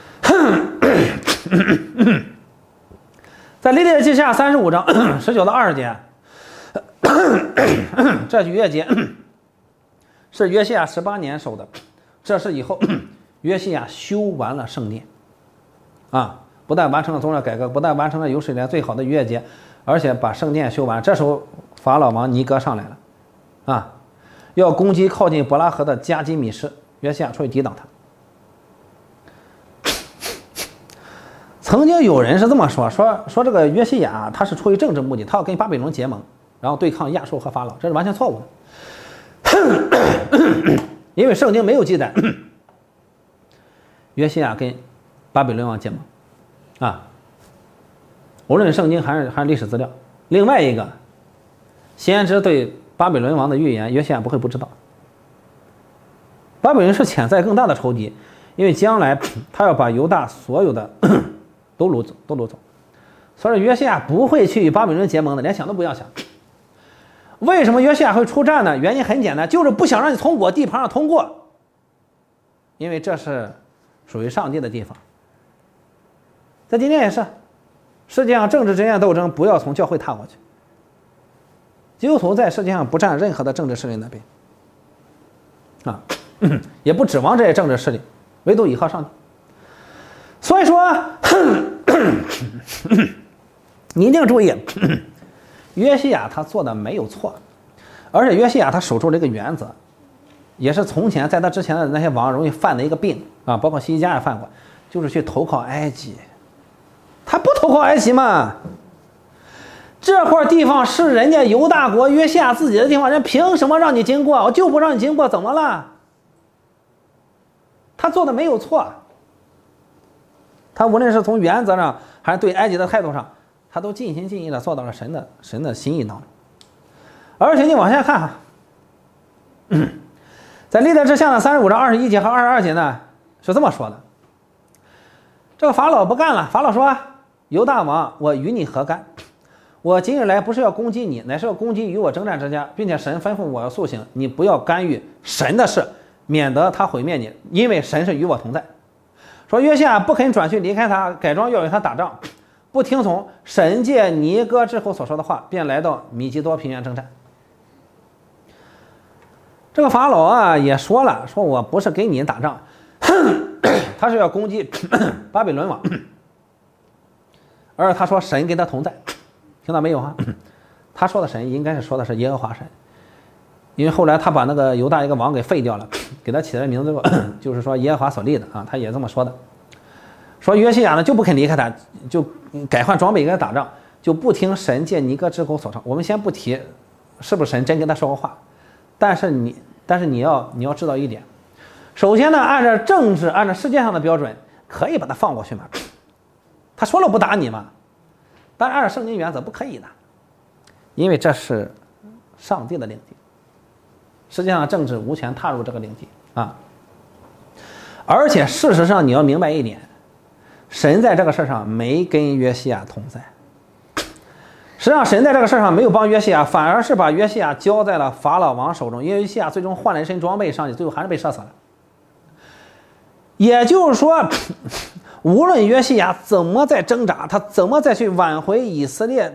在历代记下三十五章十九到二十节，这逾越节是约西亚十八年守的，这是以后约西亚修完了圣殿啊，不但完成了宗教改革，不但完成了有史以来最好的逾越节，而且把圣殿修完。这时候法老王尼哥上来了啊，要攻击靠近伯拉河的加基米什，约西亚出去抵挡他。曾经有人是这么说，说说这个约西亚他是出于政治目的，他要跟巴比伦结盟，然后对抗亚述和法老，这是完全错误的。因为圣经没有记载约西亚跟巴比伦王结盟啊，无论圣经还是还是历史资料。另外一个，先知对巴比伦王的预言，约西亚不会不知道。巴比伦是潜在更大的仇敌，因为将来他要把犹大所有的都掳走，都掳走， 所以约西亚不会去与巴比伦结盟的，连想都不要想。为什么约西亚会出战呢？原因很简单，就是不想让你从我地盘上通过，因为这是属于上帝的地方。在今天也是，世界上政治之间的斗争不要从教会踏过去。基督徒在世界上不站任何的政治势力那边啊，也不指望这些政治势力，唯独依靠上帝。所以说你一定注意，约西亚他做的没有错，而且约西亚他守住了一个原则，也是从前在他之前的那些王容易犯的一个病啊，包括西西家也犯过，就是去投靠埃及。他不投靠埃及嘛？这块地方是人家犹大国约西亚自己的地方，人凭什么让你经过？我就不让你经过，怎么了？他做的没有错，他无论是从原则上还是对埃及的态度上，他都尽心尽意的做到了神的神的心意当中。而且你往下看哈，在历代志下的三十五章二十一节和二十二节呢，是这么说的：这个法老不干了，法老说：“犹大王，我与你何干？我今日来不是要攻击你，乃是要攻击与我征战之家，并且神吩咐我要速行，你不要干预神的事，免得他毁灭你，因为神是与我同在。”说约西亚不肯转去离开他，改装要与他打仗，不听从神借尼哥之口所说的话，便来到米基多平原征战。这个法老啊也说了，说我不是给你打仗，他是要攻击巴比伦王，而他说神跟他同在，听到没有啊？他说的神应该是说的是耶和华神，因为后来他把那个犹大一个王给废掉了，给他起的名字就是说耶和华所立的啊，他也这么说的。说约西亚呢就不肯离开他，就改换装备跟他打仗，就不听神借尼哥之口所唱。我们先不提是不是神真跟他说过话，但是你但是你要你要知道一点，首先呢，按照政治按照世界上的标准，可以把他放过去嘛，他说了不打你嘛，但是按照圣经原则不可以的，因为这是上帝的领地，世界上的政治无权踏入这个领地啊。而且事实上你要明白一点，神在这个事上没跟约西亚同在，实际上神在这个事上没有帮约西亚，反而是把约西亚交在了法老王手中，因为约西亚最终换了一身装备上去，最后还是被射死了。也就是说，无论约西亚怎么在挣扎，他怎么再去挽回以色列，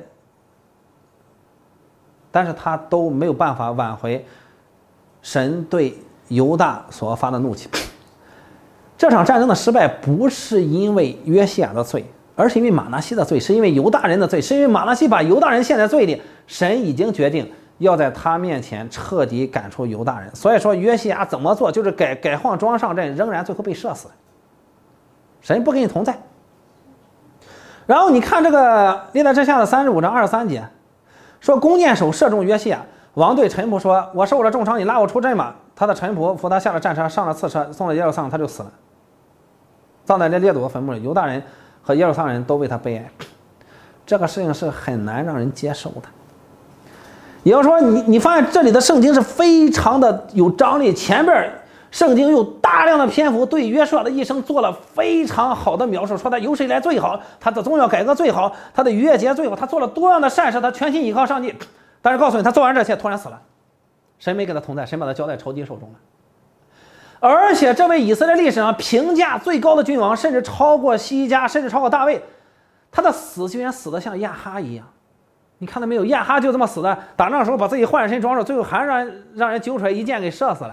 但是他都没有办法挽回神对犹大所发的怒气。这场战争的失败不是因为约西亚的罪，而是因为马拿西的罪，是因为犹大人的罪，是因为马拿西把犹大人陷在罪里，神已经决定要在他面前彻底赶出犹大人。所以说约西亚怎么做，就是改改换装上阵，仍然最后被射死。神不跟你同在。然后你看这个历代志下的三十五章二十三节，说弓箭手射中约西亚，王对臣仆说：“我受了重伤，你拉我出阵吧。”他的臣仆扶他下了战车，上了次车，送了耶路撒冷，他就死了，葬在这列祖的坟墓里。犹大人和耶路撒冷人都为他悲哀。这个事情是很难让人接受的。也就是说，你你发现这里的圣经是非常的有张力，前边圣经有大量的篇幅对约书亚的一生做了非常好的描述，说他有史以来最好，他的宗教改革最好，他的逾越节最好，他做了多样的善事，他全心依靠上帝。但是告诉你，他做完这些突然死了，神没给他同在，神把他交在仇敌手中了。而且这位以色列历史上评价最高的君王，甚至超过西家，甚至超过大卫，他的死居然死得像亚哈一样。你看到没有？亚哈就这么死的，打仗的时候把自己换身装束，最后还让人让人揪出来一箭给射死了。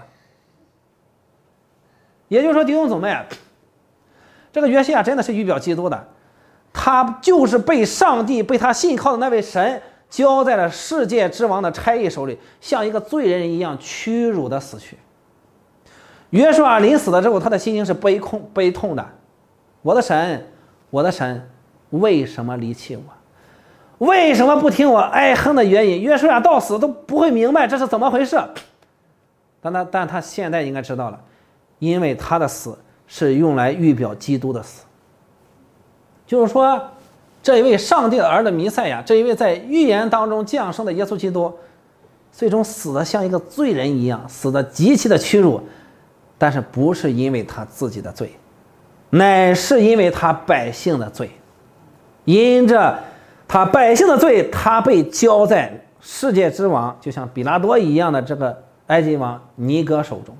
也就是说，弟兄姊妹，这个约西亚真的是预表基督的，他就是被上帝被他信靠的那位神交在了世界之王的差役手里，像一个罪人一样屈辱的死去。约书亚临死的时候，他的心情是悲痛悲痛的，我的神，我的神，为什么离弃我？为什么不听我哀哼的原因？约书亚到死都不会明白这是怎么回事，但他但他现在应该知道了，因为他的死是用来预表基督的死，就是说，这一位上帝的儿子弥赛亚，这一位在预言当中降生的耶稣基督，最终死得像一个罪人一样，死得极其的屈辱，但是不是因为他自己的罪，乃是因为他百姓的罪，因着他百姓的罪，他被交在世界之王，就像比拉多一样的这个埃及王尼哥手中。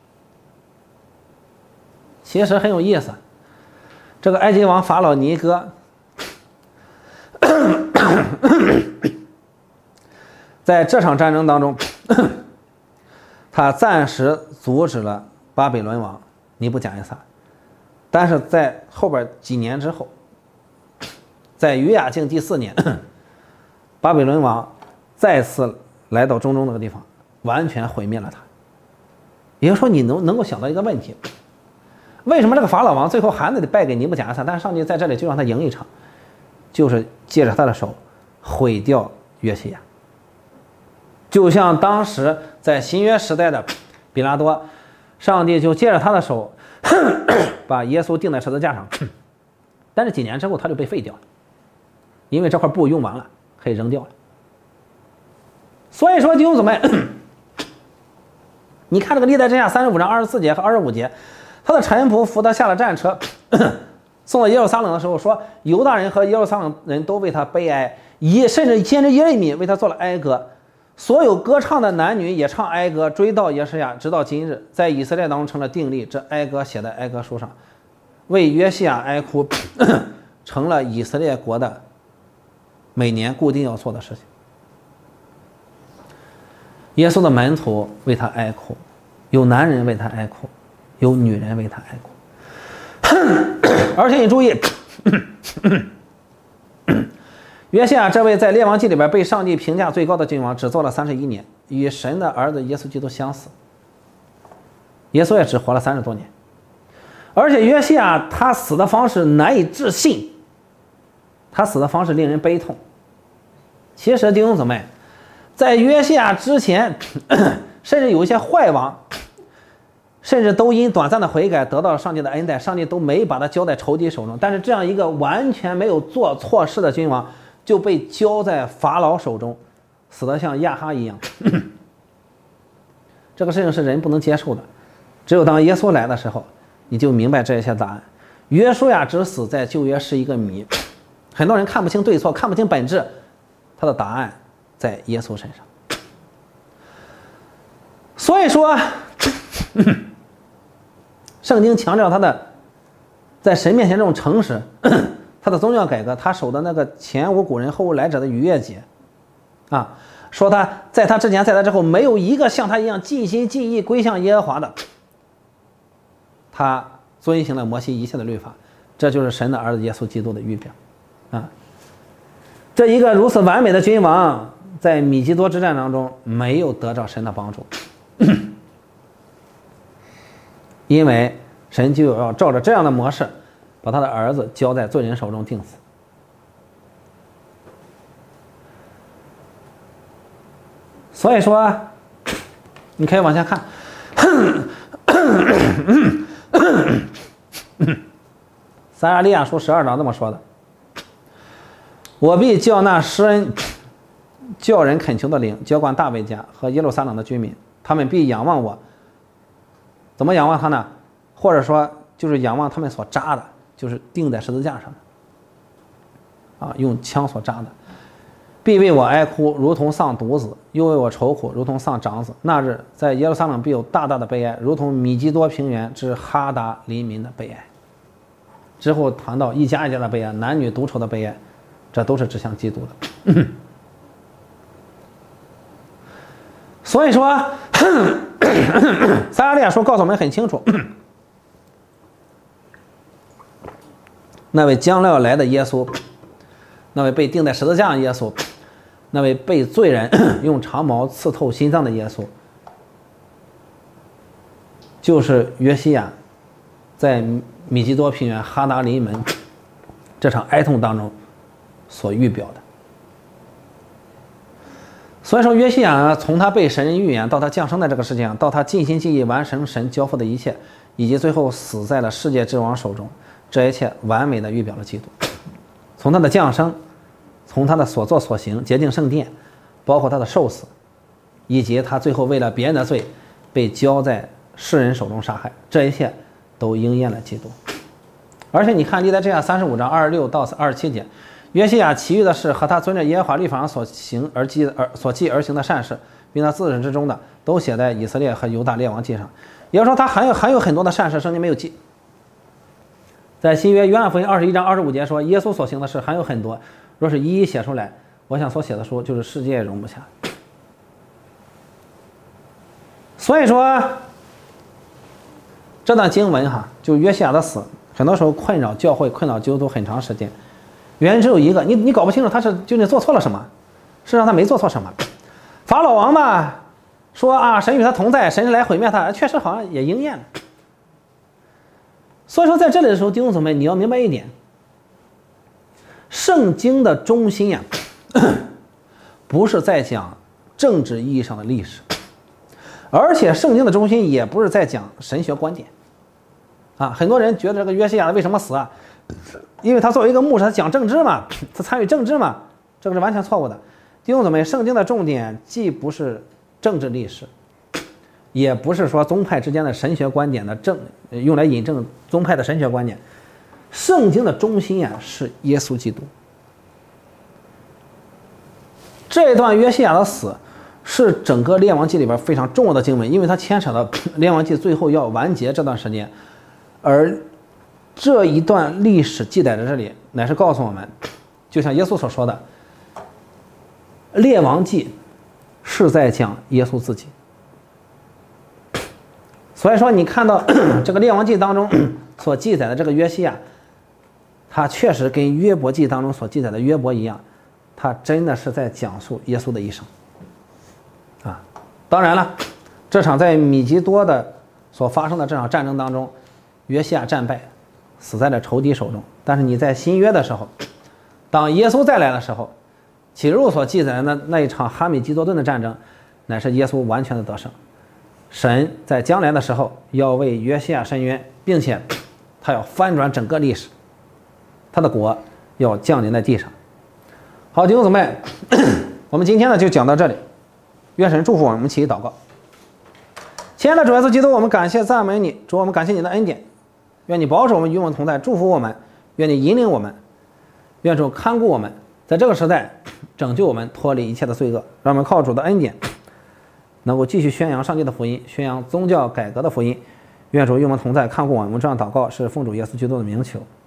其实很有意思，这个埃及王法老尼哥在这场战争当中，他暂时阻止了巴比伦王尼布甲尼撒，但是在后边几年之后，在约雅敬第四年，巴比伦王再次来到中东那个地方，完全毁灭了他。也就是说，你能能够想到一个问题，为什么这个法老王最后还得败给尼布甲尼撒，但是上帝在这里就让他赢一场，就是借着他的手毁掉约西亚。就像当时在新约时代的比拉多，上帝就借着他的手把耶稣钉在十字架上，但是几年之后他就被废掉了，因为这块布用完了，可以扔掉了。所以说弟兄姊妹，你看这个历代志下三十五章二十四节和二十五节，他的臣仆扶他下了战车，送到耶路撒冷的时候说，犹大人和耶路撒冷人都为他悲哀，以甚至先知耶利米为他做了哀歌，所有歌唱的男女也唱哀歌，追悼约书亚，直到今日，在以色列当中成了定例。这哀歌写在哀歌书上，为约西亚哀哭，成了以色列国的每年固定要做的事情。耶稣的门徒为他哀哭，有男人为他哀哭，有女人为他哀哭。而且你注意，约西亚这位在列王记里边被上帝评价最高的君王，只做了三十一年，与神的儿子耶稣基督相似。耶稣也只活了三十多年，而且约西亚他死的方式难以置信，他死的方式令人悲痛。其实弟兄姊妹，在约西亚之前，甚至有一些坏王，甚至都因短暂的悔改得到了上帝的恩待，上帝都没把他交在仇敌手中。但是这样一个完全没有做错事的君王，就被交在法老手中，死得像亚哈一样。这个事情是人不能接受的，只有当耶稣来的时候，你就明白这些答案。约书亚之死在旧约是一个谜，很多人看不清对错，看不清本质，他的答案在耶稣身上。所以说圣经强调他的在神面前这种诚实，他的宗教改革，他守的那个前无古人后无来者的逾越节啊，说他在他之前在他之后没有一个像他一样尽心尽意归向耶和华的，他遵行了摩西一切的律法，这就是神的儿子耶稣基督的预表啊。这一个如此完美的君王，在米基多之战当中没有得到神的帮助，因为神就要照着这样的模式把他的儿子交在罪人手中定死。所以说你可以往下看，撒迦利亚书十二章这么说的，我必叫那施恩叫人恳求的灵浇灌大卫家和耶路撒冷的居民，他们必仰望我。怎么仰望他呢？或者说就是仰望他们所扎的，就是钉在十字架上的啊，用枪所扎的。必为我哀哭，如同丧独子；又为我愁苦，如同丧长子。那日在耶路撒冷必有大大的悲哀，如同米基多平原之哈达黎民的悲哀。之后谈到一家一家的悲哀，男女独仇的悲哀，这都是指向基督的。所以说撒迦利亚书告诉我们很清楚，那位将来要来的耶稣，那位被钉在十字架上的耶稣，那位被罪人用长矛刺透心脏的耶稣，就是约西亚在米基多平原哈达黎门这场哀痛当中所预表的。所以说约西亚从他被神人预言到他降生在这个世界上，到他尽心尽意完成神交付的一切，以及最后死在了世界之王手中，这一切完美的预表了基督。从他的降生，从他的所作所行洁净圣殿，包括他的受死，以及他最后为了别人的罪被交在世人手中杀害，这一切都应验了基督。而且你看历代志下三十五章二十六到二十七节， 约西亚其余的事和他遵着耶和华律法上所行而记而所记而行的善事，并他自始之终的，都写在以色列和犹大列王记上。也就是说，他还有还有很多的善事，圣经没有记。在新约约翰福音二十一章二十五节说，耶稣所行的事还有很多，若是一一写出来，我想所写的书就是世界也容不下。所以说，这段经文哈，就约西亚的死，很多时候困扰教会、困扰基督徒很长时间。原因只有一个，你你搞不清楚他是究竟做错了什么，事实上他没做错什么。法老王嘛，说啊，神与他同在，神来毁灭他，确实好像也应验了。所以说，在这里的时候，弟兄姊妹，你要明白一点，圣经的中心呀，不是在讲政治意义上的历史，而且圣经的中心也不是在讲神学观点。啊，很多人觉得这个约西亚为什么死啊？因为他作为一个牧师，他讲政治嘛，他参与政治嘛，这个是完全错误的。弟兄姊妹，圣经的重点既不是政治历史，也不是说宗派之间的神学观点的正用来引证宗派的神学观点。圣经的中心呀、啊、是耶稣基督。这一段约西亚的死是整个列王记里边非常重要的经文，因为它牵扯到列王记最后要完结这段时间，而这一段历史记载在这里，乃是告诉我们，就像耶稣所说的，列王记是在讲耶稣自己。所以说，你看到这个列王记当中所记载的这个约西亚，他确实跟约伯记当中所记载的约伯一样，他真的是在讲述耶稣的一生。啊，当然了，这场在米吉多的所发生的这场战争当中，约西亚战败，死在了仇敌手中。但是你在新约的时候，当耶稣再来的时候，启示录所记载的那那一场哈米基多顿的战争，乃是耶稣完全的得胜。神在将来的时候要为约西亚伸冤，并且他要翻转整个历史，他的国要降临在地上。好，弟兄姊妹，我们今天呢就讲到这里。愿神祝福我们，我们起祷告。亲爱的主耶稣基督，我们感谢赞美你，主，我们感谢你的恩典。愿你保守我们，与我们同在，祝福我们。愿你引领我们，愿主看顾我们，在这个时代拯救我们，脱离一切的罪恶，让我们靠主的恩典能够继续宣扬上帝的福音，宣扬宗教改革的福音。愿主与我们同在，看顾我们。我们这样祷告是奉主耶稣基督的名求。